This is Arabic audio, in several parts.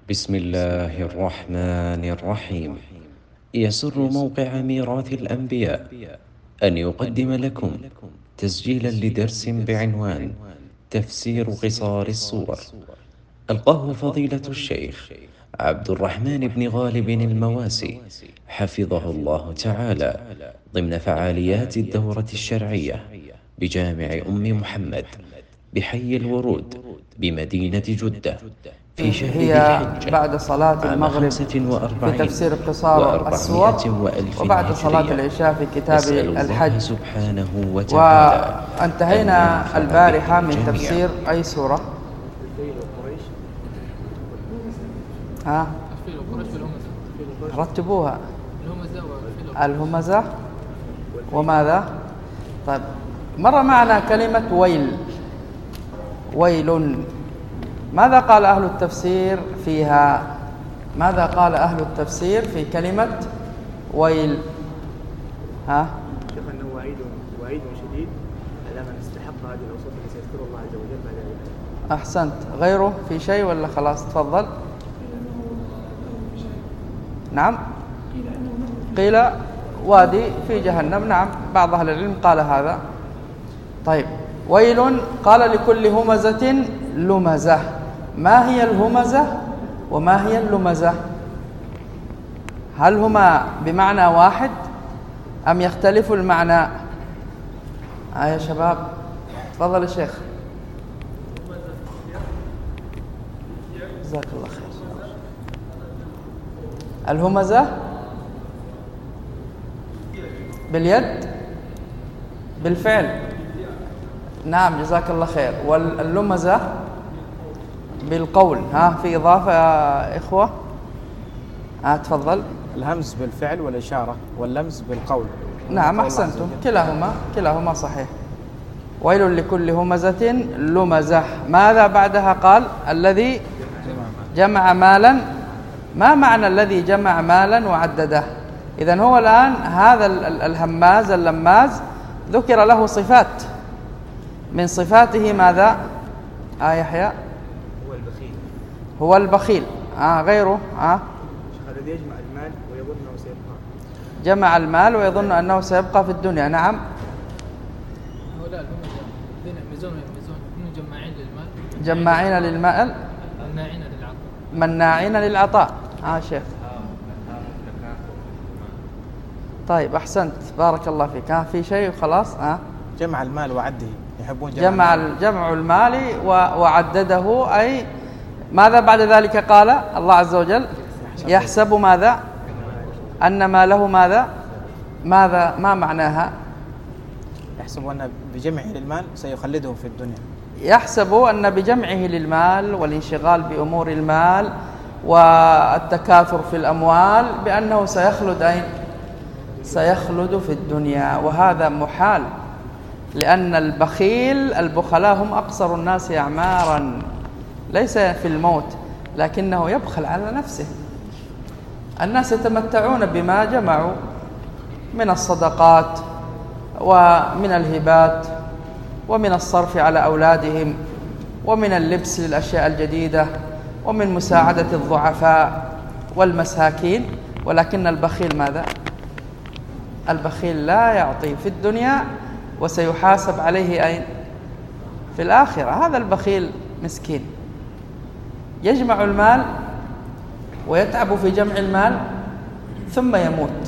بسم الله الرحمن الرحيم. يسر موقع ميراث الأنبياء أن يقدم لكم تسجيلا لدرس بعنوان تفسير قصار الصور، ألقاه فضيلة الشيخ عبد الرحمن بن غالب المواسي حفظه الله تعالى ضمن فعاليات الدورة الشرعية بجامع أم محمد بحي الورود بمدينة جدة في شهر ذي هي الحجة بعد صلاة عام المغرب 45 في تفسير قصار السور، و400 وبعد صلاة هجرية. العشاء في كتاب نسأل الله الحج. سبحانه وتعالى أن وانتهينا ينفع البارحة به من الجميع. تفسير أي سورة؟ ها؟ رتبوها. الهمزة وماذا؟ طيب، مر معنا كلمة ويل. ويل، ماذا قال أهل التفسير فيها؟ ماذا قال أهل التفسير في كلمة ويل؟ ها؟ شوف أنه وعيد شديد على من استحق هذه الأوصاف التي سيذكر الله عز وجل بعد ذلك. أحسنت. غيره في شيء ولا خلاص؟ تفضل. نعم، قيل وادي في جهنم. نعم، بعض أهل العلم قال هذا. طيب، ويل قال لكل همزة لمزة. ما هي الهمزة وما هي اللمزة؟ هل هما بمعنى واحد أم يختلف المعنى؟ يا شباب، تفضل يا شيخ. جزاك الله خير. الهمزة باليد، بالفعل. نعم، جزاك الله خير. واللمزة بالقول. ها، في إضافة يا إخوة؟ تفضل. الهمز بالفعل والإشارة، واللمس بالقول. نعم، أحسنتم. كلاهما صحيح. ويل لكل همزة لمزة. ماذا بعدها قال؟ الذي جمع مالا. ما معنى الذي جمع مالا وعدده؟ إذن هو الآن هذا الهماز اللماز ذكر له صفات، من صفاته ماذا؟ يحيى؟ هو البخيل. غيره؟ الذي يجمع المال ويظن أنه سيبقى. جمع المال ويظن أنه سيبقى في الدنيا. نعم. هؤلاء هم يميزون جماعين للمال، جماعين للمال، مناعين للعطاء. مناعين للعطاء. شيخ. طيب، أحسنت، بارك الله فيك. في شيء خلاص؟ جمع المال وعده، يحبون جمع المال وعدده. أي ماذا بعد ذلك قال الله عز وجل؟ يحسب ماذا؟ أن ماله ماذا؟ ما معناها؟ يحسب أن بجمعه للمال سيخلده في الدنيا. يحسب أن بجمعه للمال والانشغال بأمور المال والتكاثر في الأموال بأنه سيخلد. أين؟ سيخلد في الدنيا، وهذا محال، لأن البخلاء هم أقصر الناس أعمارا، ليس في الموت، لكنه يبخل على نفسه. الناس يتمتعون بما جمعوا من الصدقات ومن الهبات ومن الصرف على أولادهم ومن اللبس للأشياء الجديدة ومن مساعدة الضعفاء والمساكين، ولكن البخيل ماذا؟ البخيل لا يعطي في الدنيا وسيحاسب عليه أين؟ في الآخرة. هذا البخيل مسكين، يجمع المال ويتعب في جمع المال ثم يموت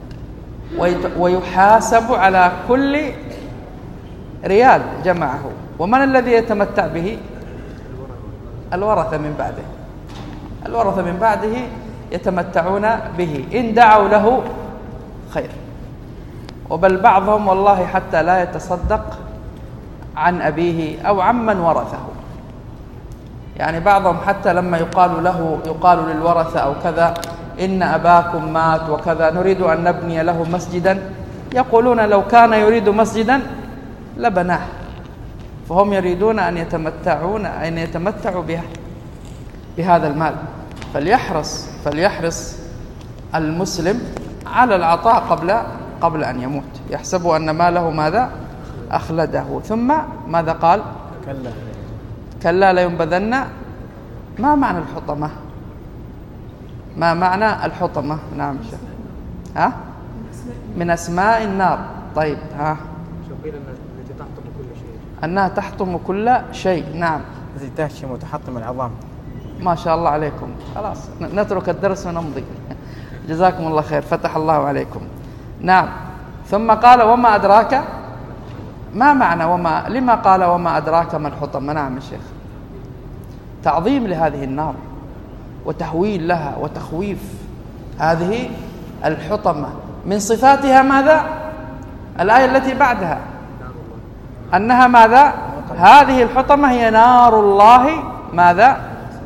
ويحاسب على كل ريال جمعه. ومن الذي يتمتع به؟ الورثة من بعده. الورثة من بعده يتمتعون به إن دعوا له خير. وبل بعضهم والله حتى لا يتصدق عن أبيه أو عمن ورثه. يعني بعضهم حتى لما يقال للورثة أو كذا إن أباكم مات وكذا، نريد أن نبني له مسجدا، يقولون لو كان يريد مسجدا لبناه. فهم يريدون أن يتمتعوا بهذا المال. فليحرص المسلم على العطاء قبل أن يموت. يحسب أن ماله ماذا؟ أخلده. ثم ماذا قال؟ كلا لينبذن. ما معنى الحطمة؟ ما معنى الحطمة؟ نعم شيخ. ها؟ من أسماء النار. طيب ها؟ شو قيل التي تحطم كل شيء؟ أنها تحطم كل شيء. نعم. التي تهشم وتحطم العظام. ما شاء الله عليكم. خلاص نترك الدرس ونمضي. جزاكم الله خير، فتح الله عليكم. نعم. ثم قال وما أدراك. ما معنى وما؟ لما قال وما أدراك ما الحطمة؟ نعم يا شيخ. تعظيم لهذه النار وتهويل لها وتخويف. هذه الحطمة من صفاتها ماذا؟ الآية التي بعدها أنها ماذا؟ هذه الحطمة هي نار الله ماذا؟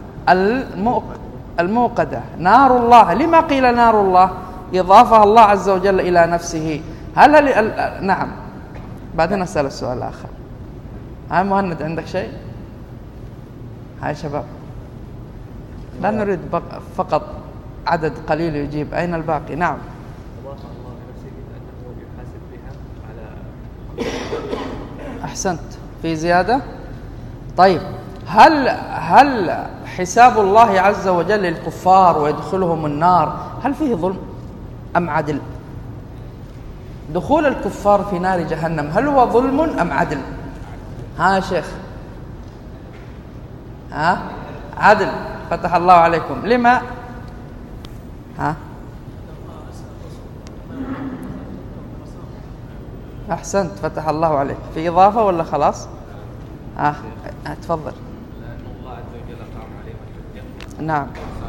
الموقدة. نار الله. لما قيل نار الله؟ إضافها الله عز وجل إلى نفسه. نعم. بعدين أسأل السؤال الآخر. ها مهند عندك شيء؟ هاي شباب لا نريد فقط عدد قليل يجيب. أين الباقي؟ نعم. أضاف الله نفسه أنه يحاسب بها على. أحسنت. في زيادة؟ طيب هل حساب الله عز وجل للكفار ويدخلهم النار هل فيه ظلم أم عدل؟ دخول الكفار في نار جهنم هل هو ظلم أم عدل؟ ها يا شيخ؟ ها؟ عدل. فتح الله عليكم. لما؟ ها؟ أحسنت. فتح الله عليك. في إضافة ولا خلاص؟ تفضل. لأن الله عز وجل قام عليهم الحجة. نعم.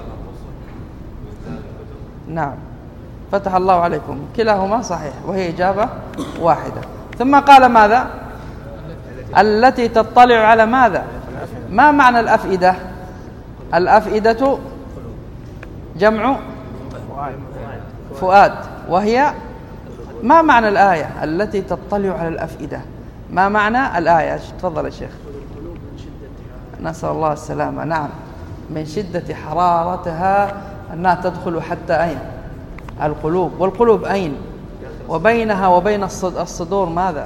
نعم. فتح الله عليكم. كلاهما صحيح وهي إجابة واحدة. ثم قال ماذا؟ التي تطلع على ماذا؟ ما معنى الأفئدة؟ الأفئدة جمع فؤاد. وهي ما معنى الآية التي تطلع على الأفئدة؟ ما معنى الآية؟ تفضل يا شيخ. نسأل الله السلامة. نعم. من شدة حرارتها أنها تدخل حتى أين؟ القلوب. والقلوب أين؟ وبينها وبين الصدور ماذا؟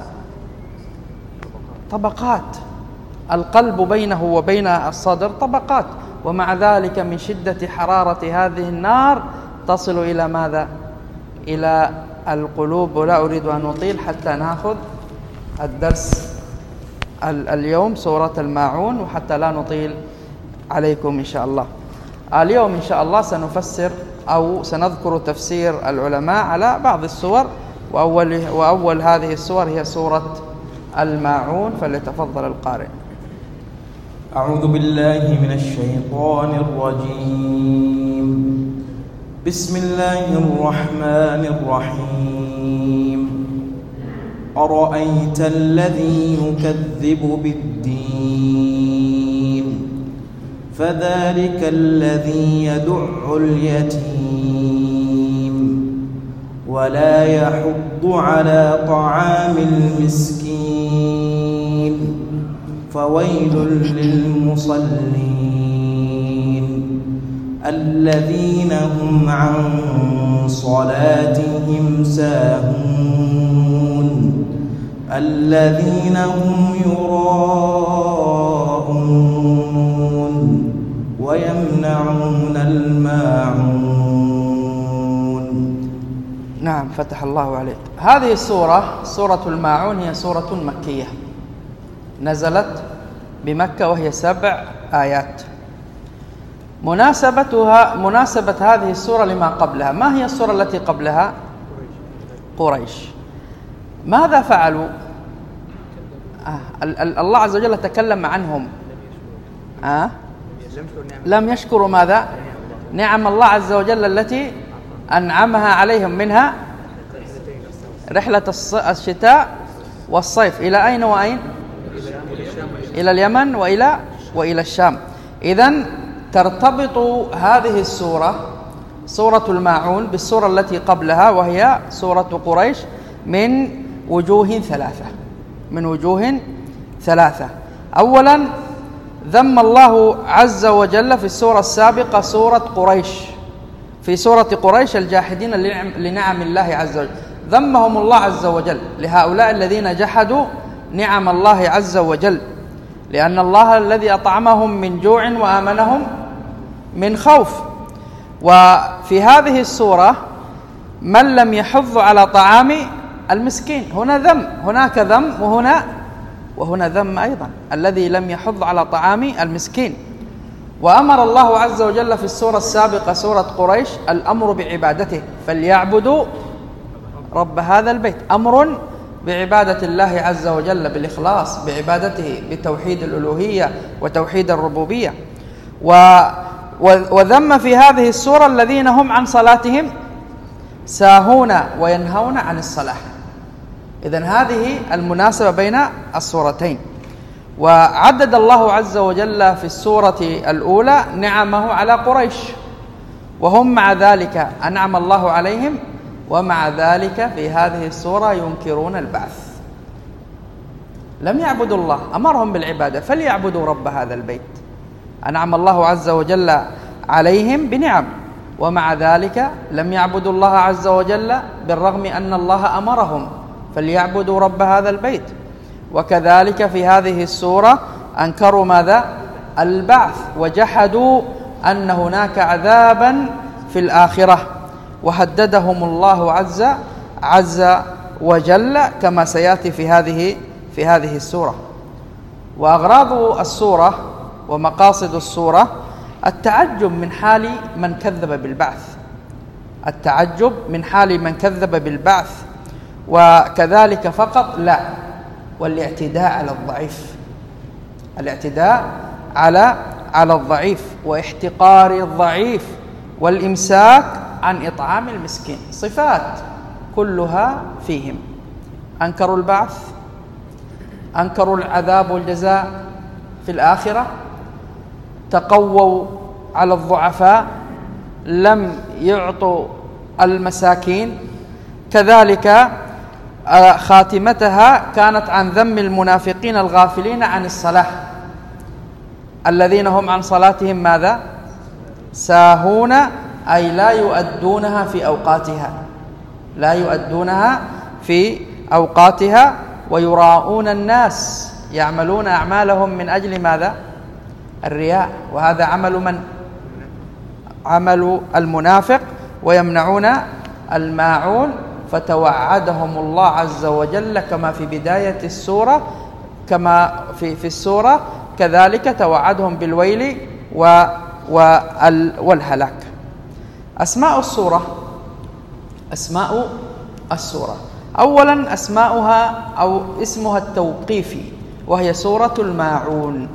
طبقات. القلب بينه وبين الصدر طبقات. ومع ذلك من شدة حرارة هذه النار تصل إلى ماذا؟ إلى القلوب. ولا أريد أن أطيل حتى نأخذ الدرس اليوم سورة الماعون وحتى لا نطيل عليكم إن شاء الله. اليوم إن شاء الله سنفسر أو سنذكر تفسير العلماء على بعض السور وأول هذه السور هي سورة الماعون. فليتفضل القارئ. أعوذ بالله من الشيطان الرجيم. بسم الله الرحمن الرحيم. أرأيت الذي يكذب بالدين فذلك الذي يدع اليتيم ولا يحض على طعام المسكين فويل للمصلين الذين هم عن صلاتهم ساهون الذين هم يراءون ويمنعون الماعون. نعم. فتح الله عليك. هذه السورة سورة الماعون هي سورة مكية نزلت بمكة وهي 7 آيات. مناسبة هذه السورة لما قبلها. ما هي السورة التي قبلها؟ قريش. ماذا فعلوا؟ الله عز وجل تكلم عنهم. لم يشكروا ماذا؟ نعم الله عز وجل التي أنعمها عليهم، منها رحلة الشتاء والصيف. إلى أين وأين؟ إلى اليمن وإلى الشام. إذن ترتبط هذه السورة سورة الماعون بالسورة التي قبلها وهي سورة قريش من وجوه ثلاثة. أولا ذم الله عز وجل في السورة السابقة في سورة قريش الجاحدين لنعم الله عز وجل. ذمهم الله عز وجل لهؤلاء الذين جحدوا نعم الله عز وجل، لأن الله الذي أطعمهم من جوع وآمنهم من خوف. وفي هذه السورة من لم يحض على طعام المسكين، هنا ذم، هناك ذم وهنا ذم أيضا، الذي لم يحض على طعام المسكين. وأمر الله عز وجل في السورة السابقة سورة قريش الأمر بعبادته، فليعبدوا رب هذا البيت، أمر بعبادة الله عز وجل بالإخلاص، بعبادته بتوحيد الألوهية وتوحيد الربوبية. وذم في هذه السورة الذين هم عن صلاتهم ساهون وينهون عن الصلاة. إذن هذه المناسبة بين السورتين. وعدد الله عز وجل في السورة الأولى نعمه على قريش، وهم مع ذلك أنعم الله عليهم، ومع ذلك في هذه السورة ينكرون البعث. لم يعبدوا الله، أمرهم بالعبادة، فليعبدوا رب هذا البيت. أنعم الله عز وجل عليهم بنعم، ومع ذلك لم يعبدوا الله عز وجل بالرغم أن الله أمرهم فليعبدوا رب هذا البيت. وكذلك في هذه السورة أنكروا ماذا؟ البعث، وجحدوا أن هناك عذابا في الآخرة، وهددهم الله عز وجل كما سيأتي في هذه السورة. وأغراض السورة ومقاصد السورة التعجب من حال من كذب بالبعث، التعجب من حال من كذب بالبعث، وكذلك فقط لا، والاعتداء على الضعيف، الاعتداء على الضعيف واحتقار الضعيف والإمساك عن إطعام المسكين، صفات كلها فيهم. أنكروا البعث، أنكروا العذاب والجزاء في الآخرة، تقووا على الضعفاء، لم يعطوا المساكين، كذلك خاتمتها كانت عن ذم المنافقين الغافلين عن الصلاة، الذين هم عن صلاتهم ماذا؟ ساهون، أي لا يؤدونها في أوقاتها، لا يؤدونها في أوقاتها، ويراءون الناس، يعملون أعمالهم من أجل ماذا؟ الرياء، وهذا عمل من؟ عمل المنافق. ويمنعون الماعون، فتوعدهم الله عز وجل كما في بداية السورة، كما في السورة، كذلك توعدهم بالويل والهلاك. أسماء السورة أولا أسماؤها أو اسمها التوقيفي، وهي سورة الماعون،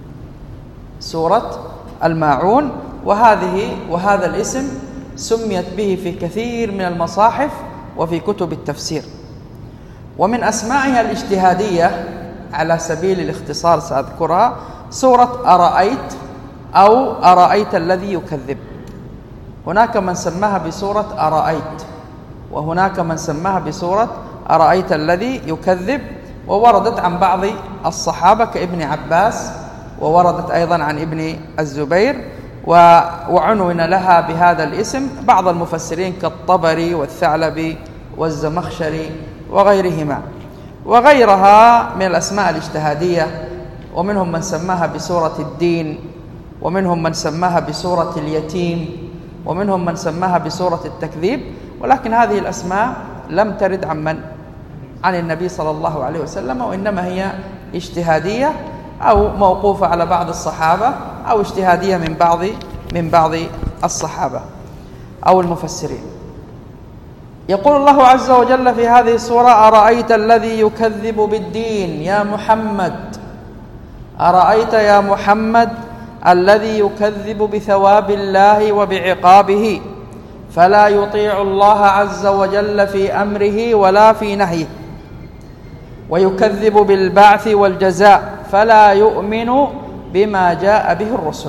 سورة الماعون. وهذا الاسم سميت به في كثير من المصاحف وفي كتب التفسير. ومن أسمائها الاجتهادية على سبيل الاختصار سأذكرها سورة أرأيت أو أرأيت الذي يكذب. هناك من سماها بسورة أرأيت، وهناك من سماها بسورة أرأيت الذي يكذب، ووردت عن بعض الصحابة كابن عباس، ووردت أيضا عن ابن الزبير، وعنون لها بهذا الاسم بعض المفسرين كالطبري والثعلبي والزمخشري وغيرهما، وغيرها من الأسماء الاجتهادية. ومنهم من سماها بسورة الدين، ومنهم من سماها بسورة اليتيم، ومنهم من سماها بسورة التكذيب. ولكن هذه الأسماء لم ترد عن النبي صلى الله عليه وسلم، وإنما هي اجتهادية أو موقوفة على بعض الصحابة، أو اجتهادية من بعض الصحابة أو المفسرين. يقول الله عز وجل في هذه السورة: أرأيت الذي يكذب بالدين يا محمد، أرأيت يا محمد الذي يكذب بثواب الله وبعقابه، فلا يطيع الله عز وجل في أمره ولا في نهيه، ويكذب بالبعث والجزاء، فلا يؤمن بما جاء به الرسل.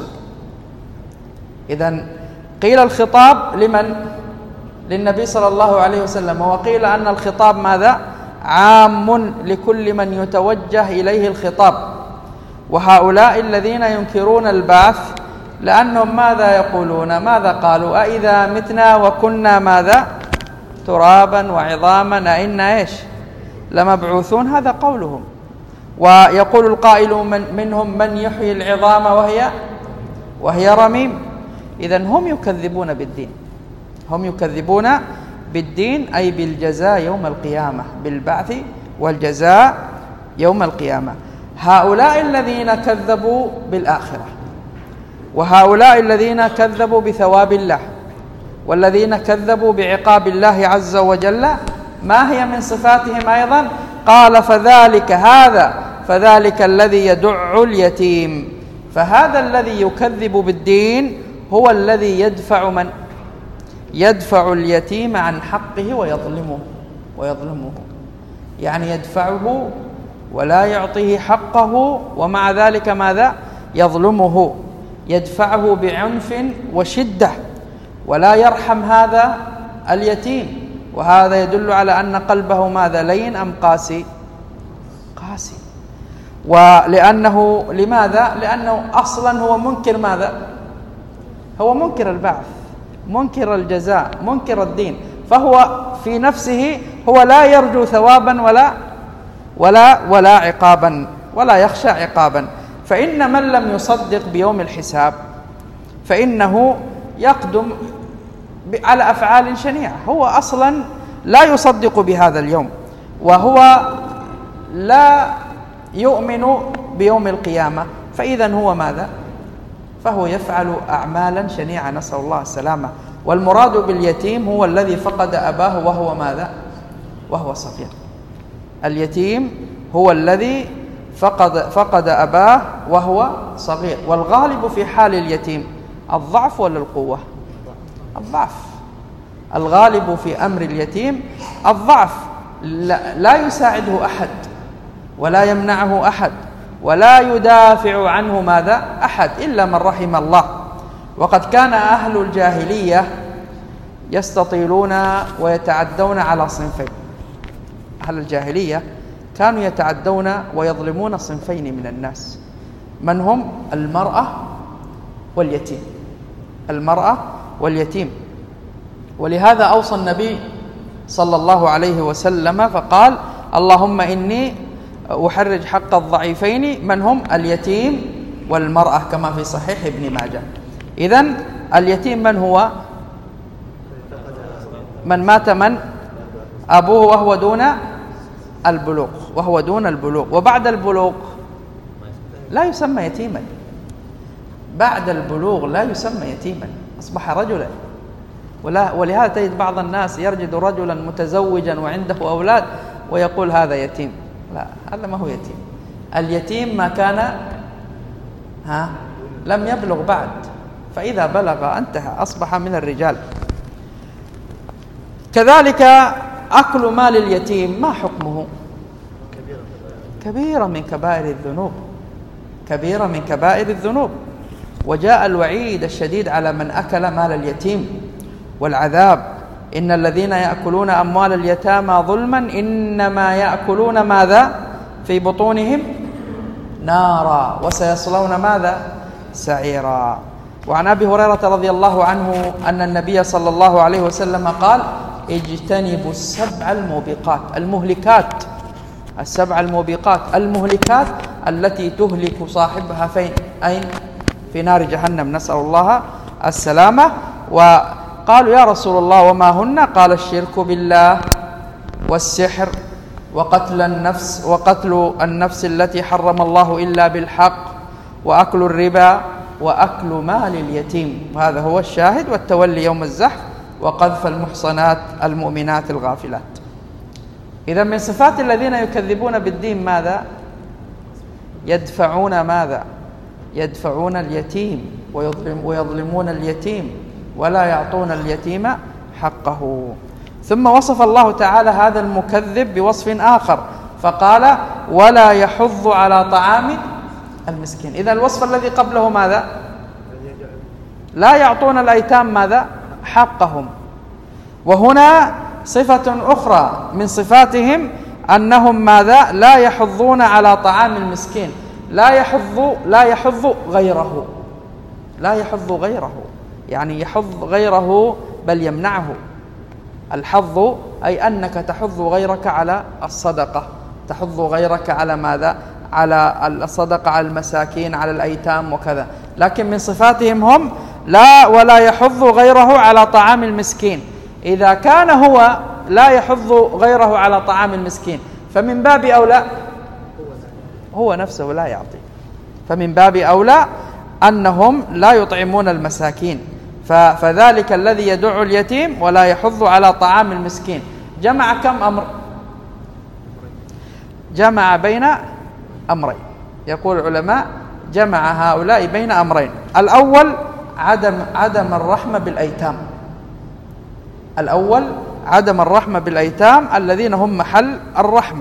إذن قيل الخطاب لمن؟ للنبي صلى الله عليه وسلم، وقيل أن الخطاب ماذا؟ عام لكل من يتوجه إليه الخطاب. وهؤلاء الذين ينكرون البعث لأنهم ماذا يقولون؟ ماذا قالوا؟ أئذا متنا وكنا ماذا؟ ترابا وعظاما أئنا إيش؟ لمبعوثون، هذا قولهم. ويقول القائل منهم: من يحيي العظام وهي رميم. إذن هم يكذبون بالدين، هم يكذبون بالدين أي بالجزاء يوم القيامة، بالبعث والجزاء يوم القيامة. هؤلاء الذين كذبوا بالآخرة، وهؤلاء الذين كذبوا بثواب الله، والذين كذبوا بعقاب الله عز وجل، ما هي من صفاتهم أيضا؟ قال فذلك الذي يدع اليتيم. فهذا الذي يكذب بالدين هو الذي يدفع اليتيم عن حقه ويظلمه، يعني يدفعه ولا يعطيه حقه، ومع ذلك ماذا؟ يظلمه، يدفعه بعنف وشدة، ولا يرحم هذا اليتيم. وهذا يدل على أن قلبه ماذا؟ لين أم قاسي؟ ولأنه لماذا؟ لأنه أصلا هو منكر ماذا؟ هو منكر البعث، منكر الجزاء، منكر الدين، فهو في نفسه هو لا يرجو ثوابا ولا عقابا، ولا يخشى عقابا. فإن من لم يصدق بيوم الحساب فإنه يقدم على أفعال شنيعة. هو أصلا لا يصدق بهذا اليوم، وهو لا يؤمن بيوم القيامة، فإذا هو ماذا؟ فهو يفعل أعمالا شنيعة، نسأل الله السلامة. والمراد باليتيم هو الذي فقد أباه وهو ماذا؟ وهو صغير. اليتيم هو الذي فقد أباه وهو صغير. والغالب في حال اليتيم الضعف ولا القوة؟ الضعف. الغالب في أمر اليتيم الضعف، لا يساعده أحد، ولا يمنعه أحد، ولا يدافع عنه ماذا؟ أحد، إلا من رحم الله. وقد كان أهل الجاهلية يستطيلون ويتعدون على صنفين. أهل الجاهلية كانوا يتعدون ويظلمون صنفين من الناس، من هم؟ المرأة واليتيم. المرأة واليتيم. ولهذا أوصى النبي صلى الله عليه وسلم فقال: اللهم إني أحرج حق الضعيفين، من هم؟ اليتيم والمرأة، كما في صحيح ابن ماجه. إذن اليتيم من هو؟ من مات من أبوه وهو دون البلوغ، وبعد البلوغ لا يسمى يتيما. بعد البلوغ لا يسمى يتيما، أصبح رجلا. ولهذا تجد بعض الناس يرجد رجلا متزوجا وعنده أولاد ويقول هذا يتيم. لا، هذا ما هو يتيم. اليتيم ما كان لم يبلغ بعد، فإذا بلغ انتهى، أصبح من الرجال. كذلك أكل مال اليتيم ما حكمه؟ كبيرة من كبائر الذنوب. وجاء الوعيد الشديد على من أكل مال اليتيم والعذاب: إن الذين يأكلون أموال اليتامى ظلما إنما يأكلون ماذا؟ في بطونهم نارا وسيصلون ماذا؟ سعيرا. وعن أبي هريرة رضي الله عنه أن النبي صلى الله عليه وسلم قال: اجتنبوا السبع المهلكات التي تهلك صاحبها فين؟ أين؟ في نار جهنم، نسأل الله السلامة. وقالوا: يا رسول الله وما هن؟ قال: الشرك بالله، والسحر، وقتل النفس التي حرم الله إلا بالحق، وأكل الربا، وأكل مال اليتيم. وهذا هو الشاهد: والتولي يوم الزحف، وقذف المحصنات المؤمنات الغافلات. إذا من صفات الذين يكذبون بالدين ماذا؟ يدفعون ماذا؟ يدفعون اليتيم ويظلمون اليتيم، ولا يعطون اليتيم حقه. ثم وصف الله تعالى هذا المكذب بوصف آخر فقال: ولا يحض على طعام المسكين. إذا الوصف الذي قبله ماذا؟ لا يعطون الأيتام ماذا؟ حقهم. وهنا صفة أخرى من صفاتهم أنهم ماذا؟ لا يحضون على طعام المسكين. لا يحض غيره، يعني يحض غيره بل يمنعه. الحض أي أنك تحض غيرك على الصدقة، تحض غيرك على ماذا؟ على الصدقة، على المساكين، على الأيتام وكذا. لكن من صفاتهم هم لا ولا يحض غيره على طعام المسكين. إذا كان هو لا يحض غيره على طعام المسكين فمن باب أولى هو نفسه لا يعطي، فمن باب أولى أنهم لا يطعمون المساكين. فذلك الذي يدع اليتيم ولا يحض على طعام المسكين جمع كم أمر؟ جمع بين أمرين. يقول العلماء جمع هؤلاء بين أمرين. الأول عدم الرحمة بالأيتام، الأول عدم الرحمة بالأيتام الذين هم محل الرحمة.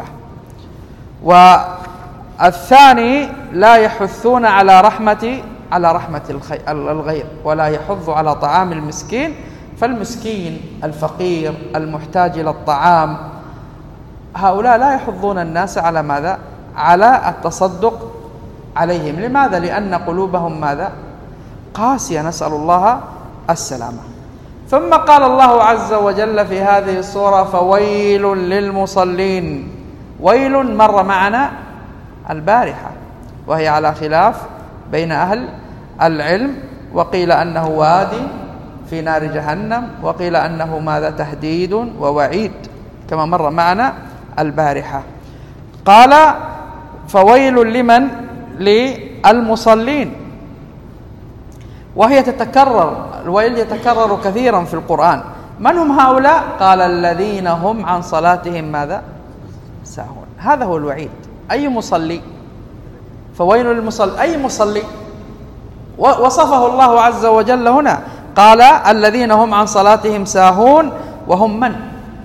والثاني لا يحثون على رحمة الغير ولا يحض على طعام المسكين. فالمسكين الفقير المحتاج إلى الطعام هؤلاء لا يحضون الناس على ماذا؟ على التصدق عليهم. لماذا؟ لأن قلوبهم ماذا؟ قاسية، نسأل الله السلامة. ثم قال الله عز وجل في هذه السورة فويل للمصلين. ويل مر معنا البارحة وهي على خلاف بين أهل العلم، وقيل أنه وادي في نار جهنم، وقيل أنه ماذا؟ تهديد ووعيد كما مر معنا البارحة. قال فويل لمن؟ للمصلين. وهي تتكرر، الويل يتكرر كثيرا في القرآن. من هم هؤلاء؟ قال الذين هم عن صلاتهم ماذا؟ ساهون. هذا هو الوعيد. أي مصلي؟ فويل للمصلي، أي مصلي؟ وصفه الله عز وجل هنا، قال الذين هم عن صلاتهم ساهون. وهم من؟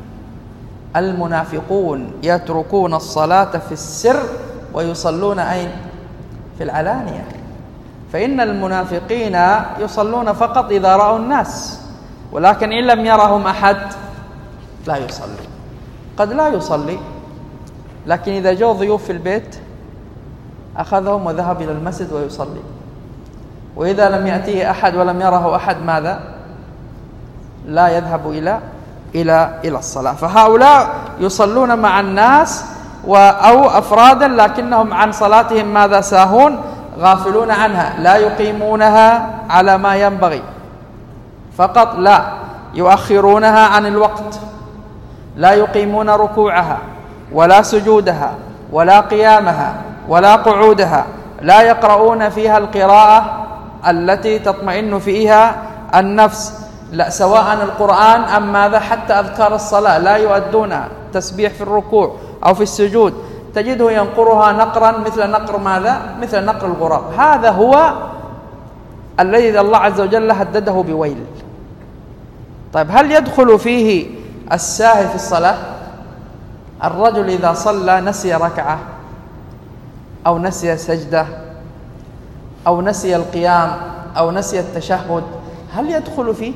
المنافقون يتركون الصلاة في السر ويصلون أين؟ في العلانية. فإن المنافقين يصلون فقط إذا رأوا الناس، ولكن إن لم يرهم أحد لا يصلي. قد لا يصلي، لكن إذا جو ضيوف في البيت أخذهم وذهب إلى المسجد ويصلي. وإذا لم يأتيه أحد ولم يره أحد ماذا؟ لا يذهب إلى الصلاة. فهؤلاء يصلون مع الناس أو أفرادا، لكنهم عن صلاتهم ماذا؟ ساهون، غافلون عنها، لا يقيمونها على ما ينبغي فقط، لا يؤخرونها عن الوقت، لا يقيمون ركوعها ولا سجودها ولا قيامها ولا قعودها، لا يقرؤون فيها القراءة التي تطمئن فيها النفس، لا سواء القرآن أم ماذا، حتى أذكار الصلاة لا يؤدونها، تسبيح في الركوع أو في السجود تجده ينقرها نقرا مثل نقر ماذا؟ مثل نقر الغراب. هذا هو الذي الله عز وجل هدده بويل. طيب هل يدخل فيه الساهي في الصلاة؟ الرجل إذا صلى نسي ركعة أو نسي سجدة أو نسي القيام أو نسي التشهد، هل يدخل فيه؟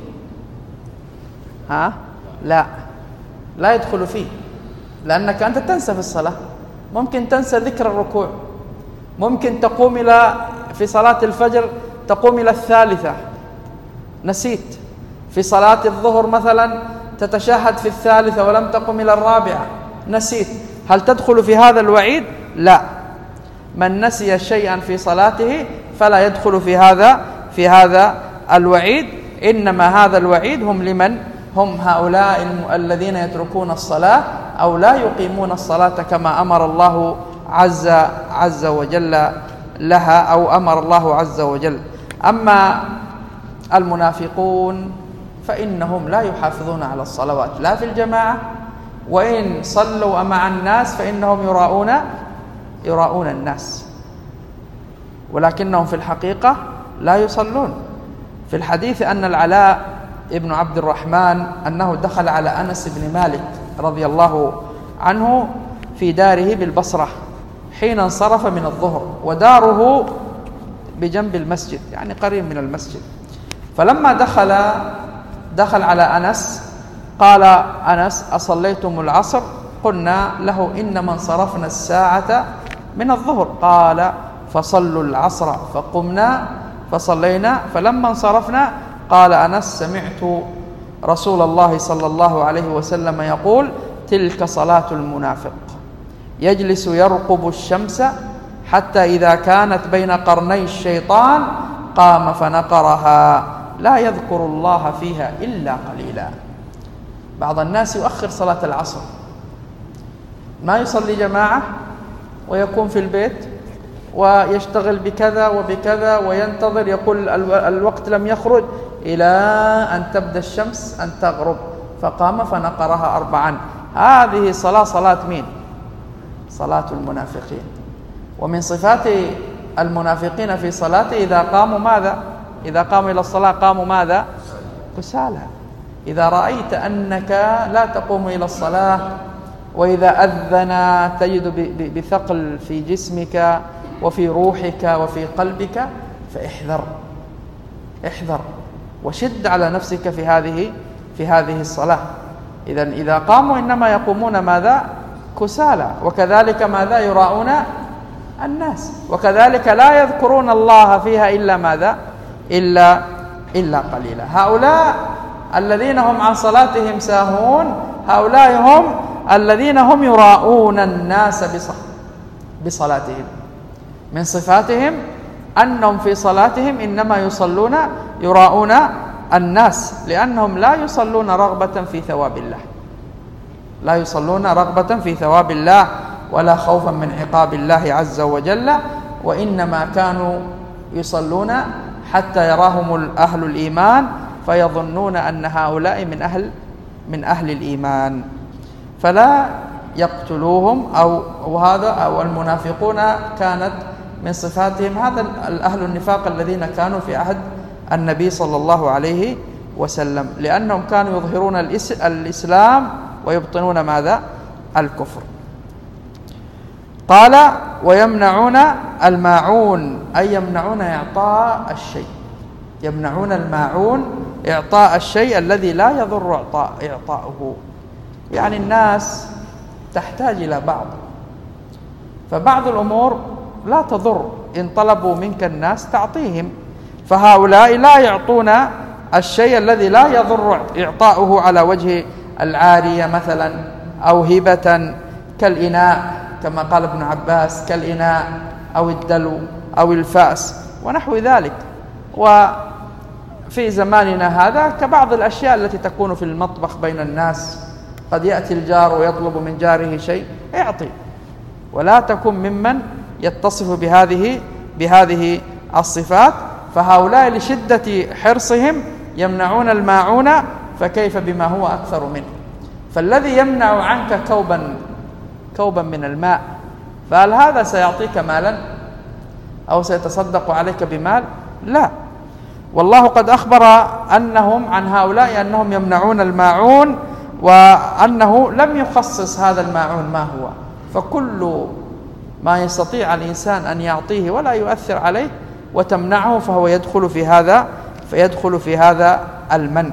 لا يدخل فيه، لأنك أنت تنسى في الصلاة. ممكن تنسى ذكر الركوع، ممكن تقوم في صلاة الفجر تقوم إلى الثالثة نسيت، في صلاة الظهر مثلا تتشهد في الثالثة ولم تقم إلى الرابعة نسيت. هل تدخل في هذا الوعيد؟ لا. من نسي شيئا في صلاته فلا يدخل في هذا الوعيد. إنما هذا الوعيد هم لمن؟ هم هؤلاء الذين يتركون الصلاة أو لا يقيمون الصلاة كما أمر الله عز وجل لها، أو أمر الله عز وجل. أما المنافقون فإنهم لا يحافظون على الصلوات لا في الجماعة، وإن صلوا مع الناس فإنهم يراؤون الناس، ولكنهم في الحقيقة لا يصلون. في الحديث أن العلاء ابن عبد الرحمن أنه دخل على أنس بن مالك رضي الله عنه في داره بالبصرة حين انصرف من الظهر، وداره بجنب المسجد يعني قريب من المسجد. فلما دخل على أنس قال أنس أصليتم العصر؟ قلنا له إنما انصرفنا الساعة من الظهر. قال فصلوا العصر، فقمنا فصلينا. فلما انصرفنا قال أنس سمعت رسول الله صلى الله عليه وسلم يقول تلك صلاة المنافق، يجلس يرقب الشمس حتى إذا كانت بين قرني الشيطان قام فنقرها لا يذكر الله فيها إلا قليلا. بعض الناس يؤخر صلاة العصر، ما يصلي جماعة ويكون في البيت ويشتغل بكذا وبكذا وينتظر، يقول الوقت لم يخرج إلى أن تبدأ الشمس أن تغرب، فقام فنقرها 4. هذه صلاة مين؟ صلاة المنافقين. ومن صفات المنافقين في صلاته إذا قاموا ماذا؟ إذا قاموا إلى الصلاة قاموا ماذا؟ كسالى. إذا رأيت أنك لا تقوم إلى الصلاة، وإذا أذن تجد بثقل في جسمك وفي روحك وفي قلبك، احذر وشد على نفسك في هذه الصلاة. إذا قاموا إنما يقومون ماذا؟ كسالى. وكذلك ماذا؟ يراؤون الناس. وكذلك لا يذكرون الله فيها إلا ماذا؟ إلا قليلا. هؤلاء الذين هم عن صلاتهم ساهون، هؤلاء هم الذين هم يراؤون الناس بصلاتهم. من صفاتهم أنهم في صلاتهم إنما يراؤون الناس، لأنهم لا يصلون رغبة في ثواب الله، لا يصلون رغبة في ثواب الله ولا خوفا من عقاب الله عز وجل، وإنما كانوا يصلون حتى يراهم أهل الإيمان فيظنون أن هؤلاء من أهل الإيمان، فلا يقتلوهم. أو المنافقون كانت من صفاتهم هذا الأهل النفاق الذين كانوا في عهد النبي صلى الله عليه وسلم، لأنهم كانوا يظهرون الإسلام ويبطنون ماذا؟ الكفر. قال ويمنعون الماعون، أي يمنعون إعطاء الشيء، يمنعون الماعون إعطاء الشيء الذي لا يضر إعطاؤه. يعني الناس تحتاج إلى بعض، فبعض الأمور لا تضر، إن طلبوا منك الناس تعطيهم، فهؤلاء لا يعطون الشيء الذي لا يضر إعطاؤه على وجه العارية مثلا، أو هبة كالإناء كما قال ابن عباس، كالإناء أو الدلو أو الفأس ونحو ذلك. وفي زماننا هذا كبعض الأشياء التي تكون في المطبخ بين الناس، قد يأتي الجار ويطلب من جاره شيء، اعطي، ولا تكن ممن يتصف بهذه الصفات. فهؤلاء لشدة حرصهم يمنعون الماعون، فكيف بما هو أكثر منه؟ فالذي يمنع عنك كوبا من الماء، فهل هذا سيعطيك مالا أو سيتصدق عليك بمال؟ لا. والله قد أخبر أنهم عن هؤلاء أنهم يمنعون الماعون، وأنه لم يخصص هذا الماعون ما هو، فكل ما يستطيع الإنسان أن يعطيه ولا يؤثر عليه وتمنعه فهو يدخل في هذا المنع.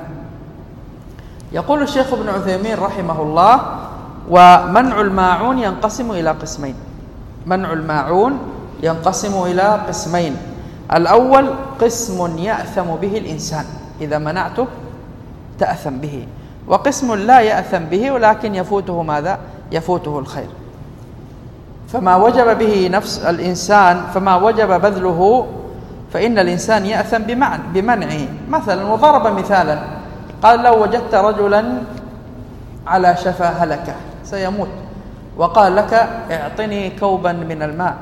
يقول الشيخ ابن عثيمين رحمه الله: ومنع الماعون ينقسم إلى قسمين. منع الماعون ينقسم إلى قسمين: الأول قسم يأثم به الإنسان، إذا منعته تأثم به، وقسم لا يأثم به ولكن يفوته ماذا؟ يفوته الخير. فما وجب به نفس الإنسان، فما وجب بذله، فإن الإنسان يأثم بمنعه. مثلا، وضرب مثالا قال: لو وجدت رجلا على شفا هلكة سيموت، وقال لك: اعطني كوبا من الماء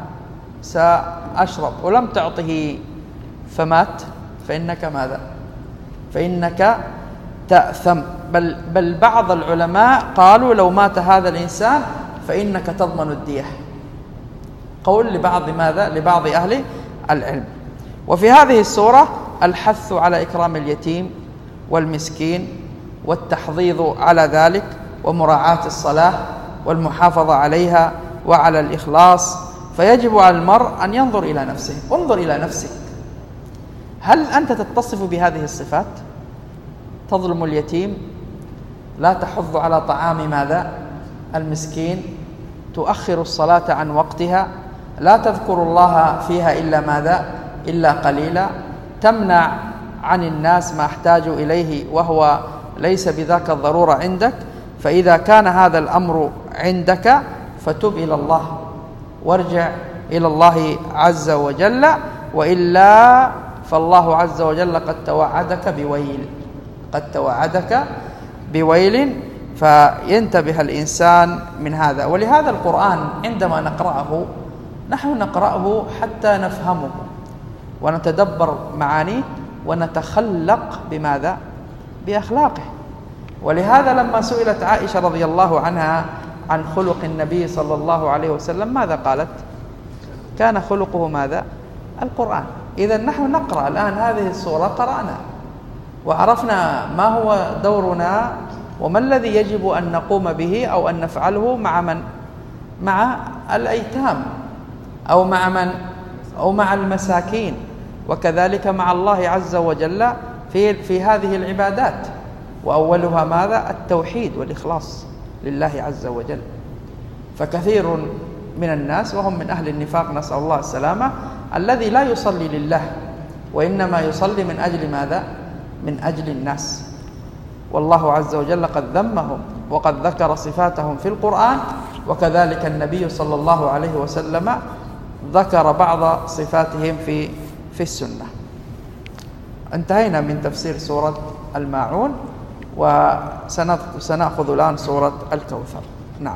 سأشرب، ولم تعطه فمات، فإنك ماذا؟ فإنك تأثم. بل بعض العلماء قالوا: لو مات هذا الإنسان فإنك تضمن الدية. قول لبعض أهل العلم. وفي هذه السورة الحث على إكرام اليتيم والمسكين والتحضيض على ذلك، ومراعاة الصلاة والمحافظة عليها وعلى الإخلاص. فيجب على المرء أن ينظر إلى نفسه. انظر إلى نفسك، هل أنت تتصف بهذه الصفات؟ تظلم اليتيم، لا تحض على طعام ماذا؟ المسكين، تؤخر الصلاة عن وقتها، لا تذكر الله فيها إلا ماذا؟ إلا قليلا، تمنع عن الناس ما احتاجوا إليه وهو ليس بذاك الضرورة عندك. فإذا كان هذا الأمر عندك فتب إلى الله وارجع إلى الله عز وجل، وإلا فالله عز وجل قد توعدك بويل فينتبه الإنسان من هذا. ولهذا القرآن عندما نقرأه نحن نقرأه حتى نفهمه ونتدبر معانيه ونتخلق بماذا؟ بأخلاقه. ولهذا لما سئلت عائشة رضي الله عنها عن خلق النبي صلى الله عليه وسلم ماذا قالت؟ كان خلقه ماذا؟ القرآن. إذن نحن نقرأ الآن هذه السورة، قرأنا وعرفنا ما هو دورنا وما الذي يجب أن نقوم به أو أن نفعله مع من؟ مع الأيتام أو مع من؟ أو مع المساكين، وكذلك مع الله عز وجل في هذه العبادات. وأولها ماذا؟ التوحيد والإخلاص لله عز وجل. فكثير من الناس وهم من أهل النفاق نسأل الله السلامة الذي لا يصلي لله وإنما يصلي من أجل ماذا؟ من أجل الناس. والله عز وجل قد ذمهم وقد ذكر صفاتهم في القرآن، وكذلك النبي صلى الله عليه وسلم ذكر بعض صفاتهم في السنة. انتهينا من تفسير سورة الماعون وسنأخذ الآن سورة الكوثر. نعم.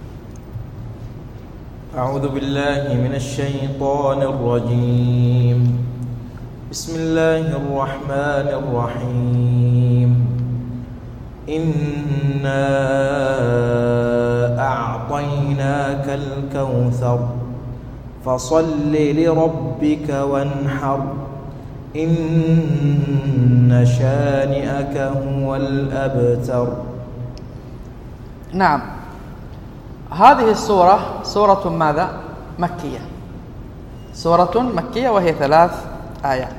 أعوذ بالله من الشيطان الرجيم. بسم الله الرحمن الرحيم. إنا أعطيناك الكوثر فصل لربك وانحر إن شانئك هو الأبتر. نعم، هذه السورة سورة ماذا؟ مكية، سورة مكية وهي 3 آيات.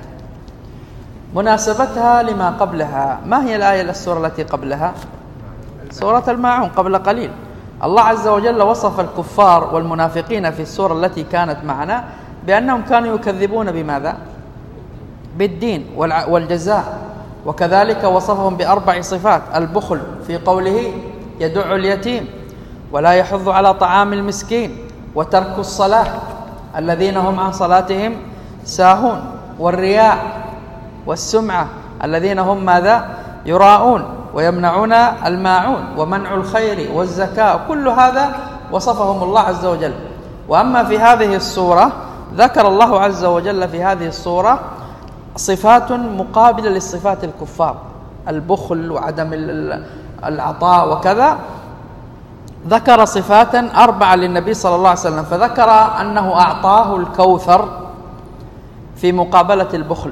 مناسبتها لما قبلها، ما هي الآية السورة التي قبلها؟ سورة الماعون قبل قليل. الله عز وجل وصف الكفار والمنافقين في السورة التي كانت معنا بأنهم كانوا يكذبون بماذا؟ بالدين والجزاء. وكذلك وصفهم ب4 صفات: البخل في قوله يدع اليتيم ولا يحض على طعام المسكين، وترك الصلاة الذين هم عن صلاتهم ساهون، والرياء والسمعة الذين هم ماذا؟ يراءون ويمنعون الماعون، ومنع الخير والزكاة. كل هذا وصفهم الله عز وجل. وأما في هذه السورة ذكر الله عز وجل في هذه السورة صفات مقابلة للصفات الكفار: البخل وعدم العطاء وكذا. ذكر صفات 4 للنبي صلى الله عليه وسلم، فذكر أنه أعطاه الكوثر في مقابلة البخل.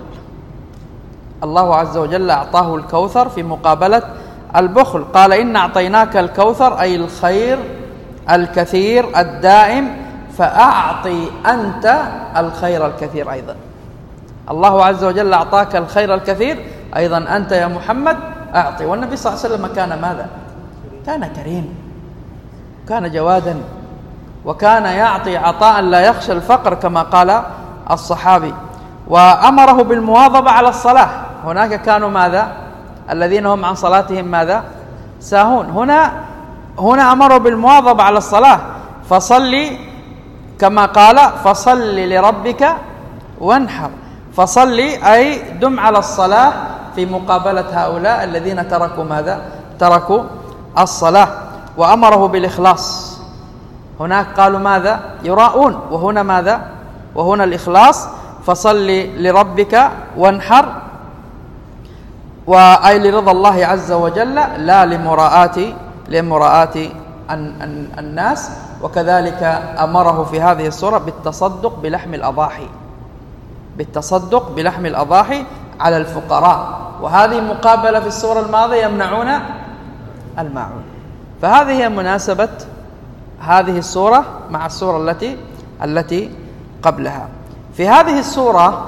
الله عز وجل أعطاه الكوثر في مقابلة البخل. قال إن أعطيناك الكوثر أي الخير الكثير الدائم، فأعطي أنت الخير الكثير أيضا. الله عز وجل أعطاك الخير الكثير، أيضا أنت يا محمد أعطي. والنبي صلى الله عليه وسلم كان ماذا؟ كان كريم، كان جوادا، وكان يعطي عطاء لا يخشى الفقر كما قال الصحابي. وأمره بالمواظبة على الصلاة. هناك كانوا ماذا؟ الذين هم عن صلاتهم ماذا؟ ساهون. هنا أمره بالمواظبة على الصلاة، فصلي كما قال فصل لربك وانحر. فصلي أي دم على الصلاة في مقابلة هؤلاء الذين تركوا ماذا؟ تركوا الصلاة. وأمره بالإخلاص. هناك قالوا ماذا؟ يراءون، وهنا ماذا؟ وهنا الإخلاص. فصل لربك وانحر، وأي لرضا الله عز وجل لا لمراءات الناس. وكذلك أمره في هذه السورة بالتصدق بلحم الأضاحي على الفقراء. وهذه مقابلة في السورة الماضية يمنعون الماعون. فهذه هي مناسبة هذه السورة مع السورة التي قبلها. في هذه السورة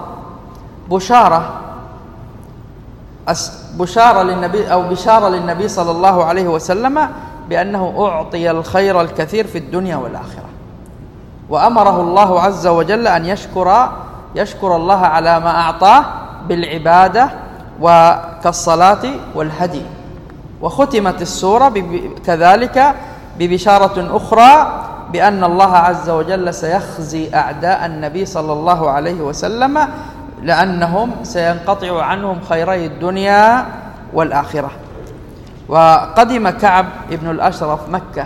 بشارة للنبي صلى الله عليه وسلم بأنه أعطي الخير الكثير في الدنيا والآخرة. وأمره الله عز وجل أن يشكر الله على ما أعطاه بالعبادة وكالصلاة والهدي. وختمت السورة كذلك ببشارة أخرى بأن الله عز وجل سيخزي أعداء النبي صلى الله عليه وسلم لأنهم سينقطع عنهم خيري الدنيا والآخرة. وقدم كعب بن الأشرف مكة،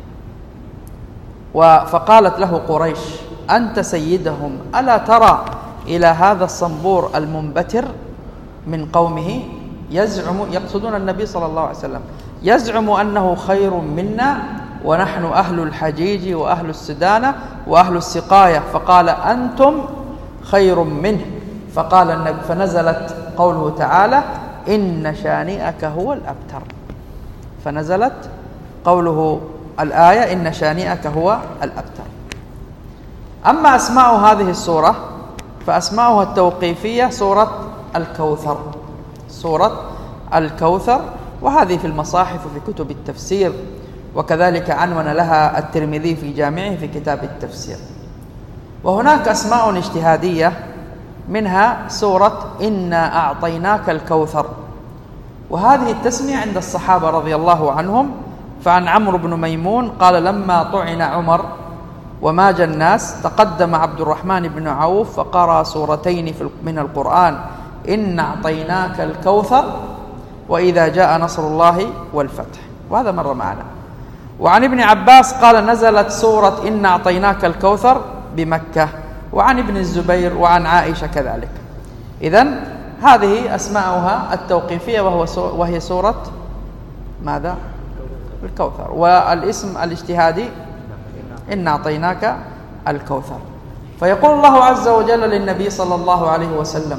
فقالت له قريش: أنت سيدهم، ألا ترى إلى هذا الصنبور المنبتر من قومه يزعم، يقصدون النبي صلى الله عليه وسلم، يزعم أنه خير منا ونحن أهل الحجيج وأهل السدانة وأهل السقاية، فقال: أنتم خير منه. فقال النبي، فنزلت قوله تعالى: إن شانئك هو الأبتر. فنزلت قوله الآية: إن شانئك هو الأبتر. أما أسماء هذه السورة فأسماؤها التوقيفية سورة الكوثر، سورة الكوثر، وهذه في المصاحف وفي كتب التفسير، وكذلك عنون لها الترمذي في جامعه في كتاب التفسير. وهناك أسماء اجتهادية، منها سورة إنا أعطيناك الكوثر، وهذه التسمية عند الصحابة رضي الله عنهم. فعن عمرو بن ميمون قال: لما طعن عمر وماج الناس تقدم عبد الرحمن بن عوف فقرأ سورتين من القرآن: إن أعطيناك الكوثر وإذا جاء نصر الله والفتح، وهذا مر معنا. وعن ابن عباس قال: نزلت سورة إن أعطيناك الكوثر بمكة. وعن ابن الزبير وعن عائشة كذلك. إذن هذه أسماؤها التوقيفية، وهي سورة ماذا؟ الكوثر. والاسم الاجتهادي إن أعطيناك الكوثر. فيقول الله عز وجل للنبي صلى الله عليه وسلم: